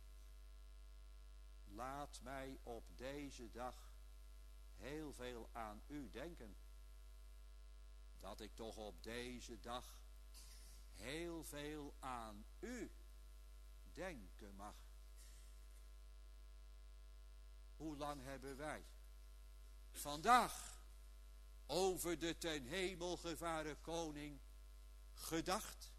laat mij op deze dag heel veel aan u denken. Dat ik toch op deze dag heel veel aan u denken mag. Hoe lang hebben wij vandaag over de ten hemel gevaren koning gedacht?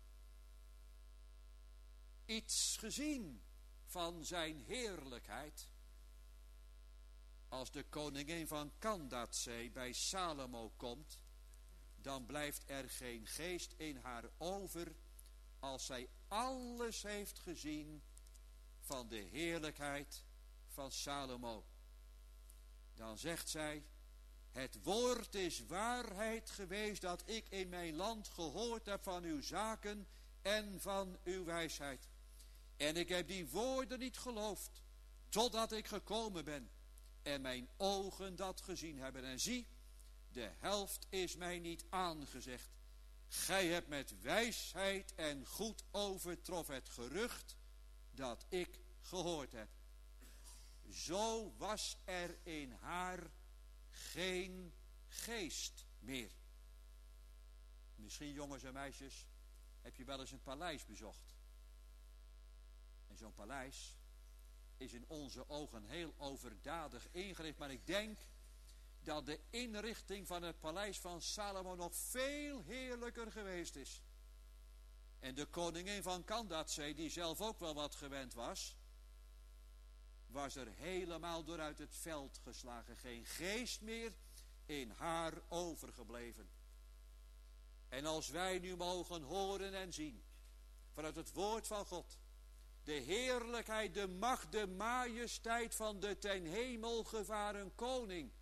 Iets gezien van zijn heerlijkheid? Als de koningin van Kandatzee bij Salomo komt, dan blijft er geen geest in haar over als zij alles heeft gezien van de heerlijkheid van Salomo. Dan zegt zij: het woord is waarheid geweest dat ik in mijn land gehoord heb van uw zaken en van uw wijsheid. En ik heb die woorden niet geloofd, totdat ik gekomen ben en mijn ogen dat gezien hebben. En zie, de helft is mij niet aangezegd. Gij hebt met wijsheid en goed overtroffen het gerucht dat ik gehoord heb. Zo was er in haar geen geest meer. Misschien, jongens en meisjes, heb je wel eens een paleis bezocht. En zo'n paleis is in onze ogen heel overdadig ingericht. Maar ik denk dat de inrichting van het paleis van Salomo nog veel heerlijker geweest is. En de koningin van Kandatzee, die zelf ook wel wat gewend was, was er helemaal door uit het veld geslagen. Geen geest meer in haar overgebleven. En als wij nu mogen horen en zien vanuit het woord van God de heerlijkheid, de macht, de majesteit van de ten hemel gevaren koning,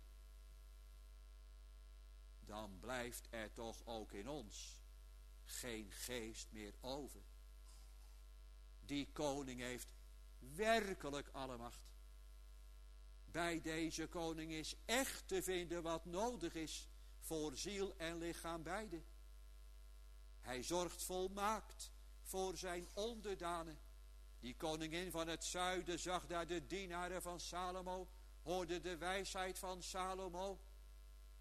dan blijft er toch ook in ons geen geest meer over. Die koning heeft werkelijk alle macht. Bij deze koning is echt te vinden wat nodig is voor ziel en lichaam beide. Hij zorgt volmaakt voor zijn onderdanen. Die koningin van het zuiden zag daar de dienaren van Salomo, hoorde de wijsheid van Salomo.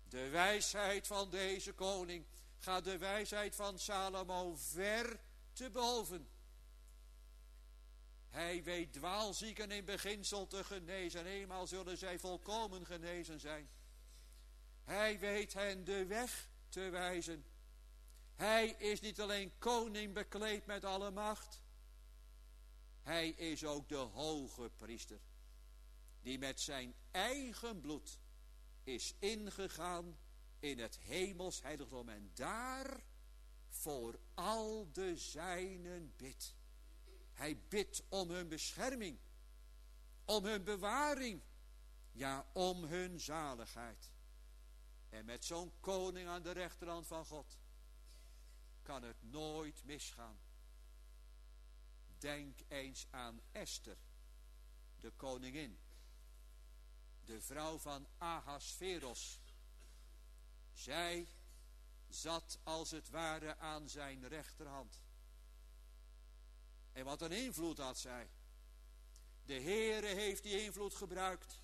De wijsheid van deze koning gaat de wijsheid van Salomo ver te boven. Hij weet dwaalzieken in beginsel te genezen. En eenmaal zullen zij volkomen genezen zijn. Hij weet hen de weg te wijzen. Hij is niet alleen koning bekleed met alle macht. Hij is ook de hoge priester. Die met zijn eigen bloed is ingegaan in het hemels heiligdom. En daar voor al de zijnen bidt. Hij bidt om hun bescherming. Om hun bewaring. Ja, om hun zaligheid. En met zo'n koning aan de rechterhand van God kan het nooit misgaan. Denk eens aan Esther, de koningin. De vrouw van Ahasveros. Zij zat als het ware aan zijn rechterhand. En wat een invloed had zij. De Heere heeft die invloed gebruikt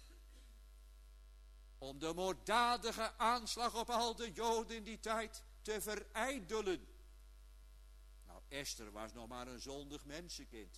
om de moorddadige aanslag op al de Joden in die tijd te verijdelen. Nou, Esther was nog maar een zondig mensenkind.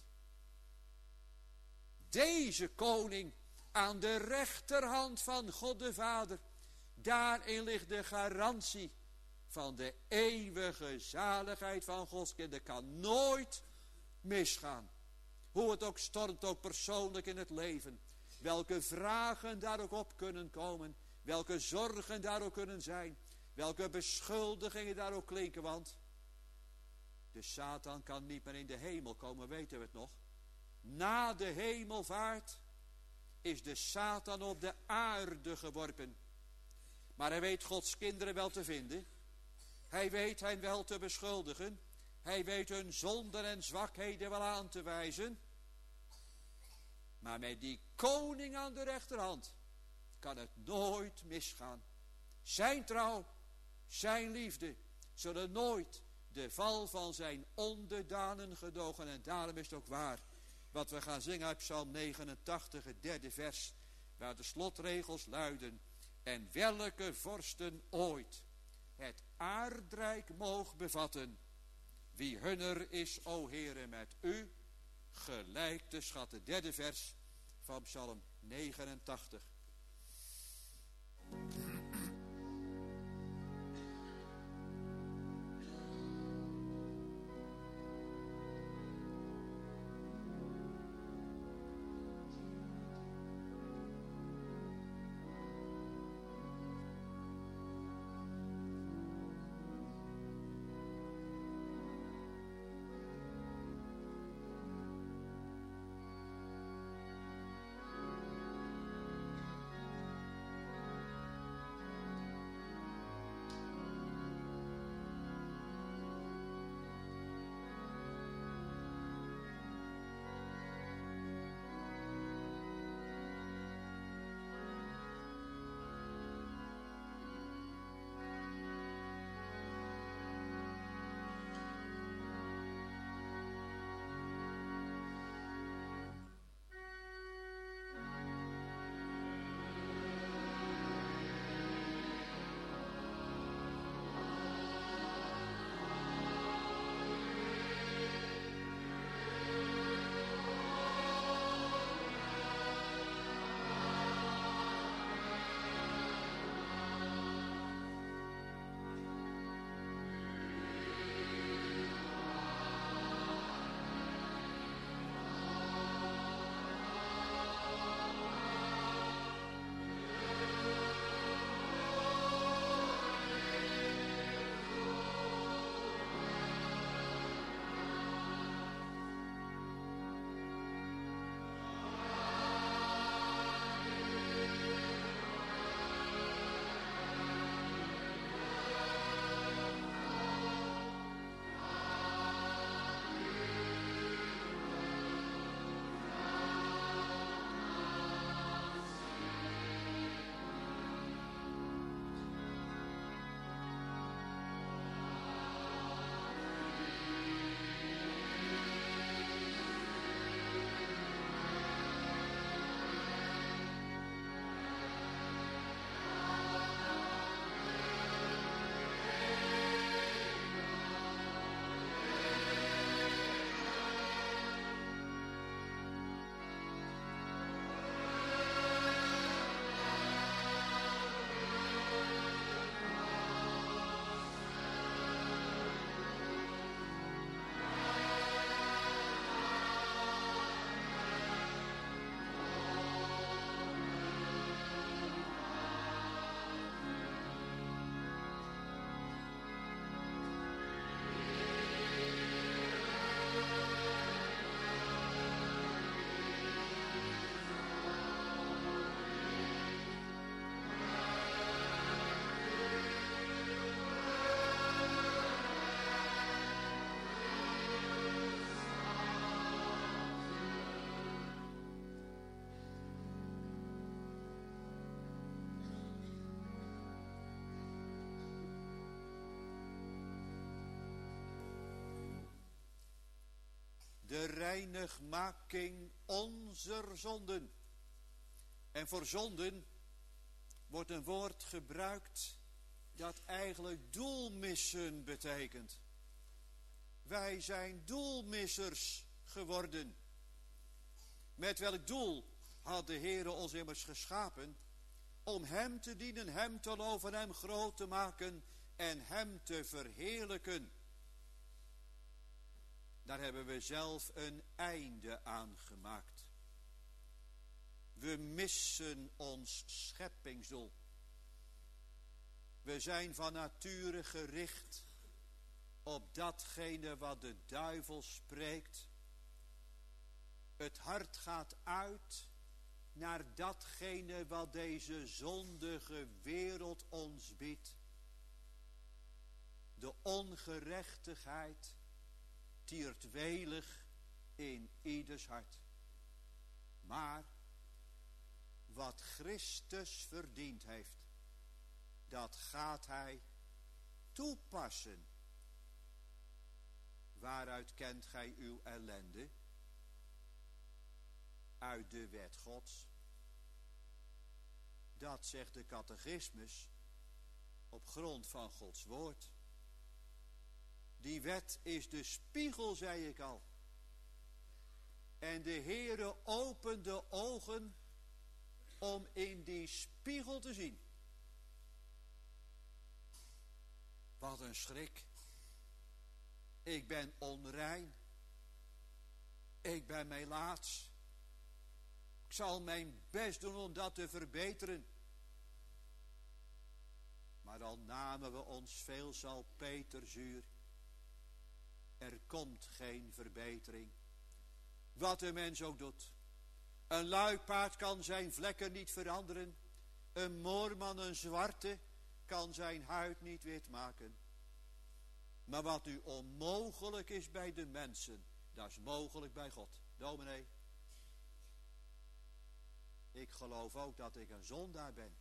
Deze koning aan de rechterhand van God de Vader, daarin ligt de garantie van de eeuwige zaligheid van Gods kinderen. Kan nooit misgaan. Hoe het ook stormt, ook persoonlijk in het leven. Welke vragen daar ook op kunnen komen. Welke zorgen daar ook kunnen zijn. Welke beschuldigingen daar ook klinken. Want de Satan kan niet meer in de hemel komen, weten we het nog. Na de hemelvaart is de Satan op de aarde geworpen. Maar hij weet Gods kinderen wel te vinden. Hij weet hen wel te beschuldigen. Hij weet hun zonden en zwakheden wel aan te wijzen. Maar met die koning aan de rechterhand kan het nooit misgaan. Zijn trouw, zijn liefde zullen nooit de val van zijn onderdanen gedogen. En daarom is het ook waar wat we gaan zingen uit Psalm 89, het 3e vers. Waar de slotregels luiden. En welke vorsten ooit het aardrijk moog bevatten. Wie hunner is, o Heere, met u gelijk de schat. Het 3e vers van Psalm 89. reinigmaking onzer zonden. En voor zonden wordt een woord gebruikt dat eigenlijk doelmissen betekent. Wij zijn doelmissers geworden. Met welk doel had de Heere ons immers geschapen? Om Hem te dienen, Hem te loven, Hem groot te maken en Hem te verheerlijken. Daar hebben we zelf een einde aan gemaakt. We missen ons scheppingsdoel. We zijn van nature gericht op datgene wat de duivel spreekt. Het hart gaat uit naar datgene wat deze zondige wereld ons biedt. De ongerechtigheid tiert welig in ieders hart. Maar wat Christus verdiend heeft, dat gaat hij toepassen. Waaruit kent gij uw ellende? Uit de wet Gods. Dat zegt de catechismus op grond van Gods woord. Die wet is de spiegel, zei ik al. En de Heere opent de ogen om in die spiegel te zien. Wat een schrik. Ik ben onrein. Ik ben melaats. Ik zal mijn best doen om dat te verbeteren. Maar al namen we ons veel salpeterzuur, er komt geen verbetering. Wat een mens ook doet. Een luipaard kan zijn vlekken niet veranderen. Een moorman, een zwarte, kan zijn huid niet wit maken. Maar wat nu onmogelijk is bij de mensen, dat is mogelijk bij God. Dominee, ik geloof ook dat ik een zondaar ben.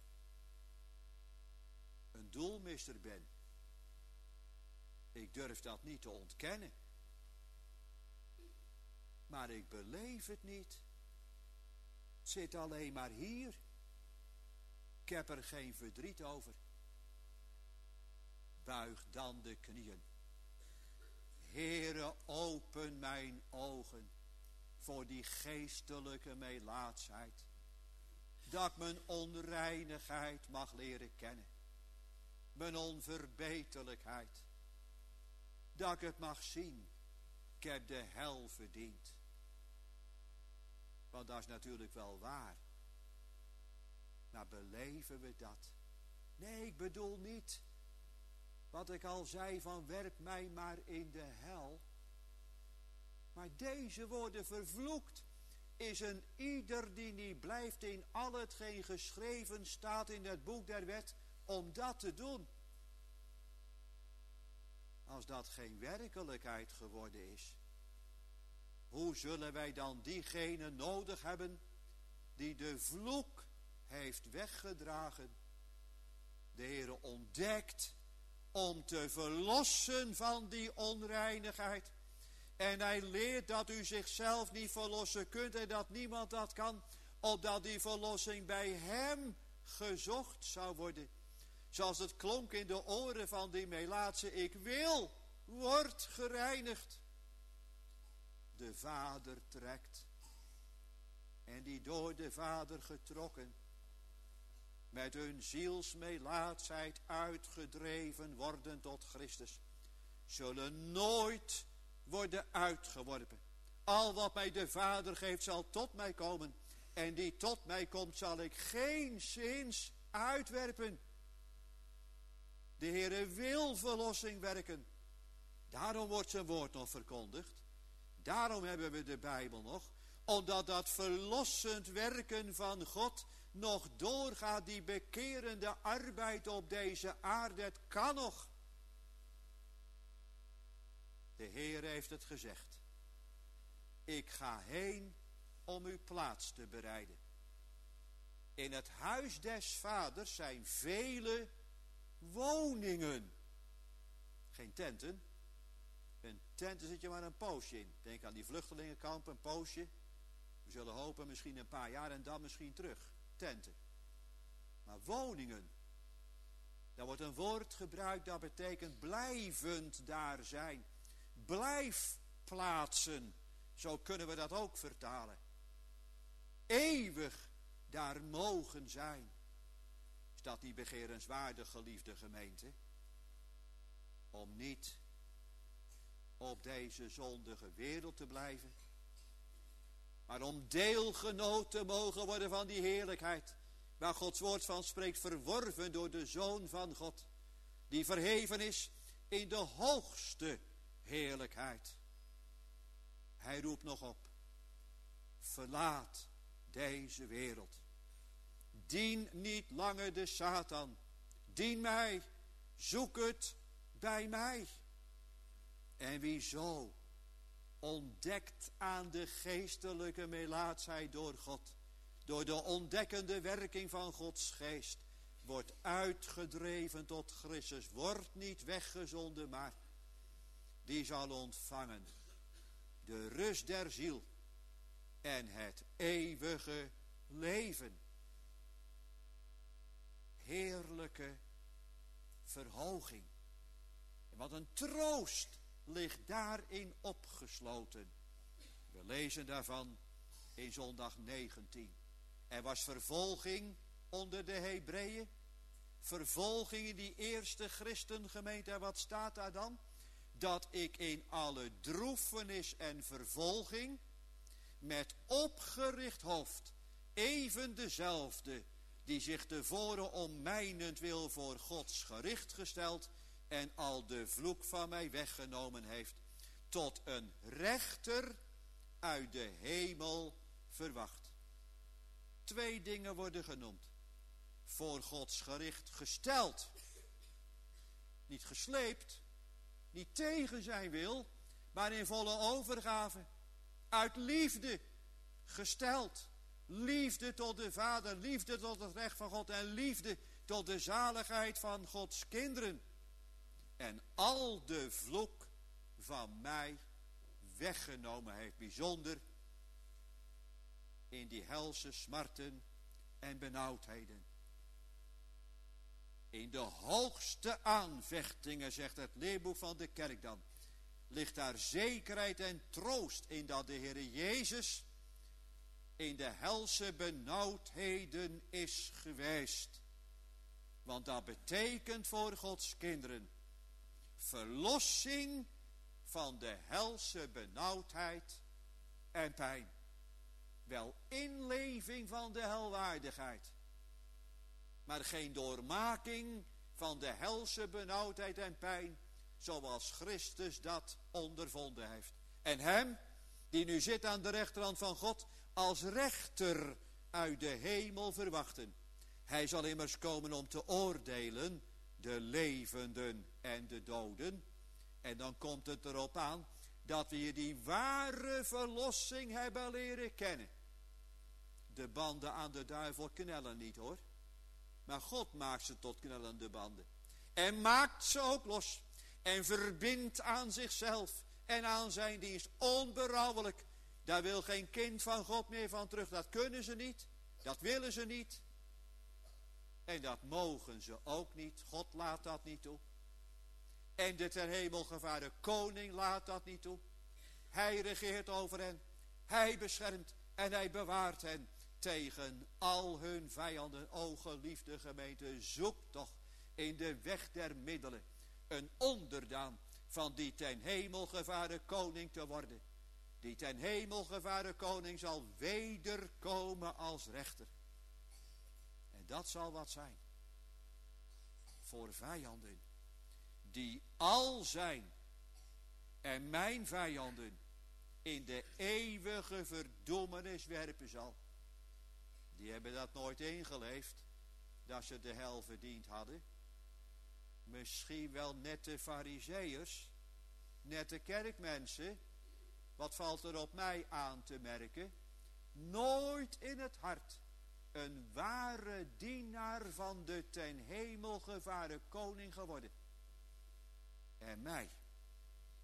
Een doelmisser ben. Ik durf dat niet te ontkennen. Maar ik beleef het niet. Het zit alleen maar hier. Ik heb er geen verdriet over. Buig dan de knieën. Heere, open mijn ogen voor die geestelijke melaatsheid. Dat ik mijn onreinigheid mag leren kennen. Mijn onverbeterlijkheid. Dat ik het mag zien. Ik heb de hel verdiend. Want dat is natuurlijk wel waar. Maar beleven we dat? Nee, ik bedoel niet wat ik al zei van werp mij maar in de hel. Maar deze woorden vervloekt is een ieder die niet blijft in al hetgeen geschreven staat in het boek der wet om dat te doen. Als dat geen werkelijkheid geworden is, hoe zullen wij dan diegene nodig hebben die de vloek heeft weggedragen, de Heere ontdekt om te verlossen van die onreinigheid. En hij leert dat u zichzelf niet verlossen kunt en dat niemand dat kan, opdat die verlossing bij hem gezocht zou worden. Zoals het klonk in de oren van die melaatse, ik wil, word gereinigd. De Vader trekt. En die door de Vader getrokken, met hun zielsmelaatsheid uitgedreven worden tot Christus, zullen nooit worden uitgeworpen. Al wat mij de Vader geeft zal tot mij komen. En die tot mij komt zal ik geenszins uitwerpen. De Heere wil verlossing werken. Daarom wordt zijn woord nog verkondigd. Daarom hebben we de Bijbel nog. Omdat dat verlossend werken van God nog doorgaat. Die bekerende arbeid op deze aarde. Het kan nog. De Heer heeft het gezegd. Ik ga heen om uw plaats te bereiden. In het huis des Vaders zijn vele woningen. Geen tenten. Een tent, daar zit je maar een poosje in. Denk aan die vluchtelingenkamp, een poosje. We zullen hopen misschien een paar jaar en dan misschien terug. Tenten. Maar woningen. Daar wordt een woord gebruikt dat betekent blijvend daar zijn. Blijfplaatsen. Zo kunnen we dat ook vertalen. Eeuwig daar mogen zijn. Is dat niet begerenswaardig, geliefde gemeente? Om niet op deze zondige wereld te blijven, maar om deelgenoot te mogen worden van die heerlijkheid, waar Gods woord van spreekt, verworven door de Zoon van God, die verheven is in de hoogste heerlijkheid. Hij roept nog op, verlaat deze wereld. Dien niet langer de Satan. Dien mij, zoek het bij mij. En wie zo ontdekt aan de geestelijke melaatsheid door God, door de ontdekkende werking van Gods geest, wordt uitgedreven tot Christus, wordt niet weggezonden, maar die zal ontvangen de rust der ziel en het eeuwige leven. Heerlijke verhoging. En wat een troost ligt daarin opgesloten. We lezen daarvan in zondag 19. Er was vervolging onder de Hebreeën. Vervolging in die eerste christengemeente. En wat staat daar dan? Dat ik in alle droefenis en vervolging met opgericht hoofd, even dezelfde die zich tevoren om mijnentwil voor Gods gericht gesteld en al de vloek van mij weggenomen heeft, tot een rechter uit de hemel verwacht. 2 dingen worden genoemd. Voor Gods gericht gesteld. Niet gesleept, niet tegen zijn wil, maar in volle overgave. Uit liefde gesteld. Liefde tot de Vader, liefde tot het recht van God en liefde tot de zaligheid van Gods kinderen. En al de vloek van mij weggenomen heeft. Bijzonder in die helse smarten en benauwdheden. In de hoogste aanvechtingen, zegt het leerboek van de kerk dan, ligt daar zekerheid en troost in dat de Heer Jezus in de helse benauwdheden is geweest. Want dat betekent voor Gods kinderen verlossing van de helse benauwdheid en pijn. Wel inleving van de helwaardigheid, maar geen doormaking van de helse benauwdheid en pijn, zoals Christus dat ondervonden heeft. En hem, die nu zit aan de rechterhand van God, als rechter uit de hemel verwachten. Hij zal immers komen om te oordelen de levenden en de doden. En dan komt het erop aan dat we hier die ware verlossing hebben leren kennen. De banden aan de duivel knellen niet, hoor. Maar God maakt ze tot knellende banden. En maakt ze ook los. En verbindt aan zichzelf en aan zijn dienst. Onberouwelijk. Daar wil geen kind van God meer van terug. Dat kunnen ze niet. Dat willen ze niet. En dat mogen ze ook niet. God laat dat niet toe. En de ter hemel gevaren koning laat dat niet toe. Hij regeert over hen. Hij beschermt en hij bewaart hen tegen al hun vijanden. O geliefde gemeente, zoek toch in de weg der middelen een onderdaan van die ten hemel gevaren koning te worden. Die ten hemel gevaren koning zal wederkomen als rechter. En dat zal wat zijn voor vijanden die al zijn en mijn vijanden in de eeuwige verdoemenis werpen zal. Die hebben dat nooit ingeleefd, dat ze de hel verdiend hadden. Misschien wel net de farizeeërs, net de kerkmensen. Wat valt er op mij aan te merken? Nooit in het hart een ware dienaar van de ten hemel gevaren koning geworden. En mij,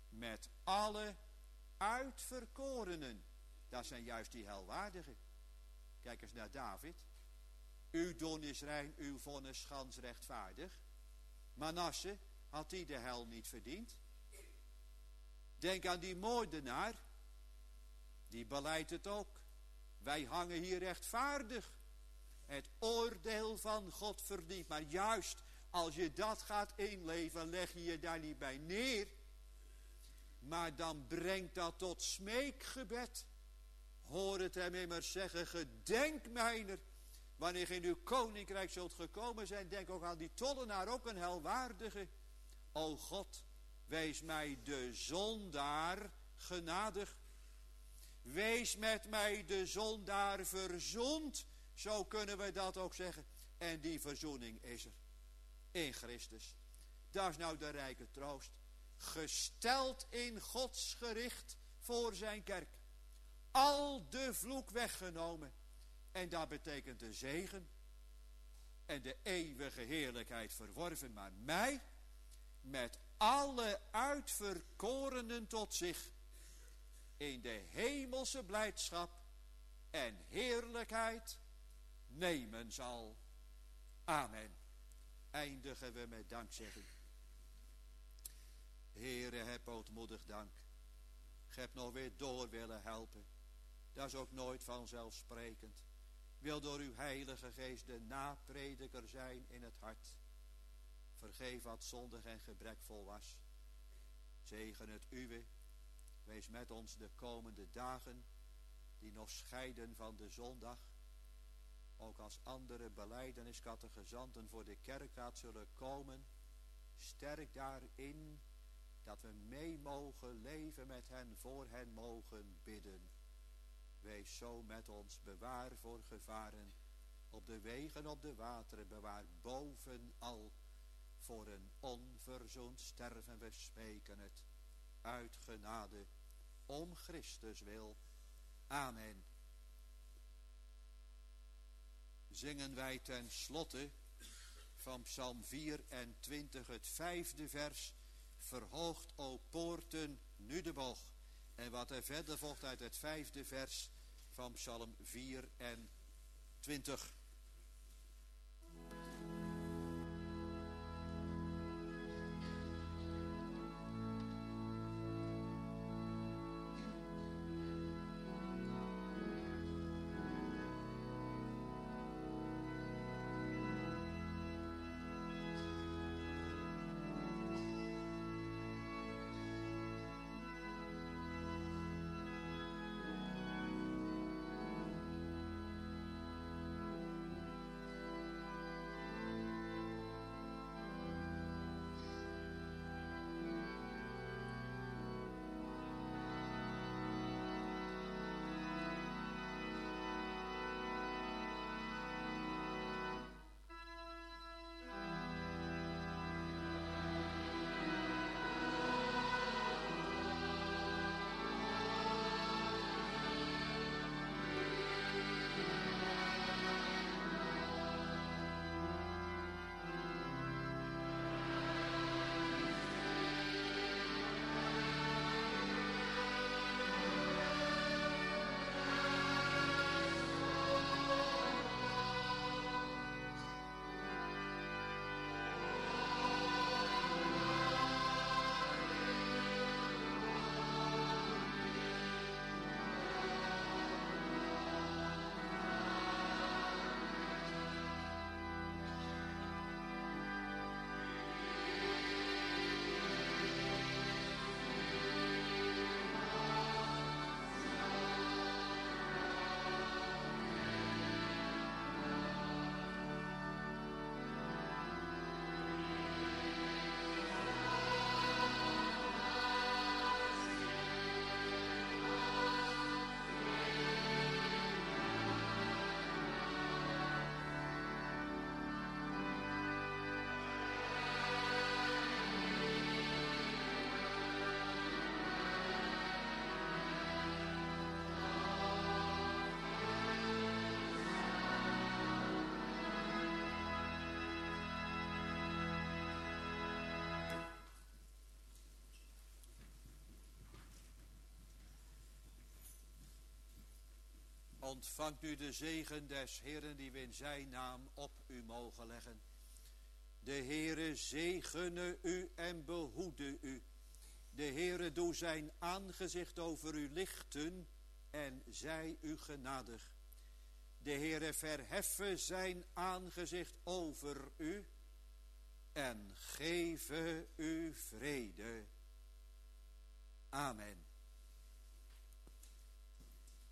met alle uitverkorenen. Dat zijn juist die helwaardigen. Kijk eens naar David. Uw doen is rein, uw vonnis gans rechtvaardig. Manasse, had hij de hel niet verdiend? Denk aan die moordenaar. Die beleidt het ook. Wij hangen hier rechtvaardig. Het oordeel van God verdient. Maar juist als je dat gaat inleven, leg je je daar niet bij neer. Maar dan brengt dat tot smeekgebed. Hoor het hem immers zeggen, gedenk mijner. Wanneer je in uw koninkrijk zult gekomen zijn, denk ook aan die tollenaar, ook een helwaardige. O God, wees mij de zondaar genadig. Wees met mij de zondaar verzoend. Zo kunnen we dat ook zeggen. En die verzoening is er. In Christus. Dat is nou de rijke troost. Gesteld in Gods gericht voor zijn kerk. Al de vloek weggenomen. En dat betekent de zegen. En de eeuwige heerlijkheid verworven. Maar mij, met alle uitverkorenen tot zich, in de hemelse blijdschap en heerlijkheid nemen zal. Amen. Eindigen we met dankzegging. Heere, heb ootmoedig dank. Ge hebt nog weer door willen helpen. Dat is ook nooit vanzelfsprekend. Wil door uw heilige geest de naprediker zijn in het hart. Vergeef wat zondig en gebrekvol was. Zegen het uwe. Wees met ons de komende dagen, die nog scheiden van de zondag. Ook als andere belijdeniscategezanten voor de kerkraad zullen komen. Sterk daarin dat we mee mogen leven met hen, voor hen mogen bidden. Wees zo met ons, bewaar voor gevaren. Op de wegen, op de wateren, bewaar bovenal. Voor een onverzoend sterven we smeken het. Uit genade, om Christus wil. Amen. Zingen wij ten slotte van Psalm 24 het 5e vers. Verhoogt, o poorten, nu de boog. En wat er verder volgt uit het 5e vers van Psalm 24. Ontvangt nu de zegen des Heeren die we in zijn naam op u mogen leggen. De Heere zegene u en behoede u. De Heere doe zijn aangezicht over u lichten en zij u genadig. De Heere verheffe zijn aangezicht over u en geven u vrede. Amen.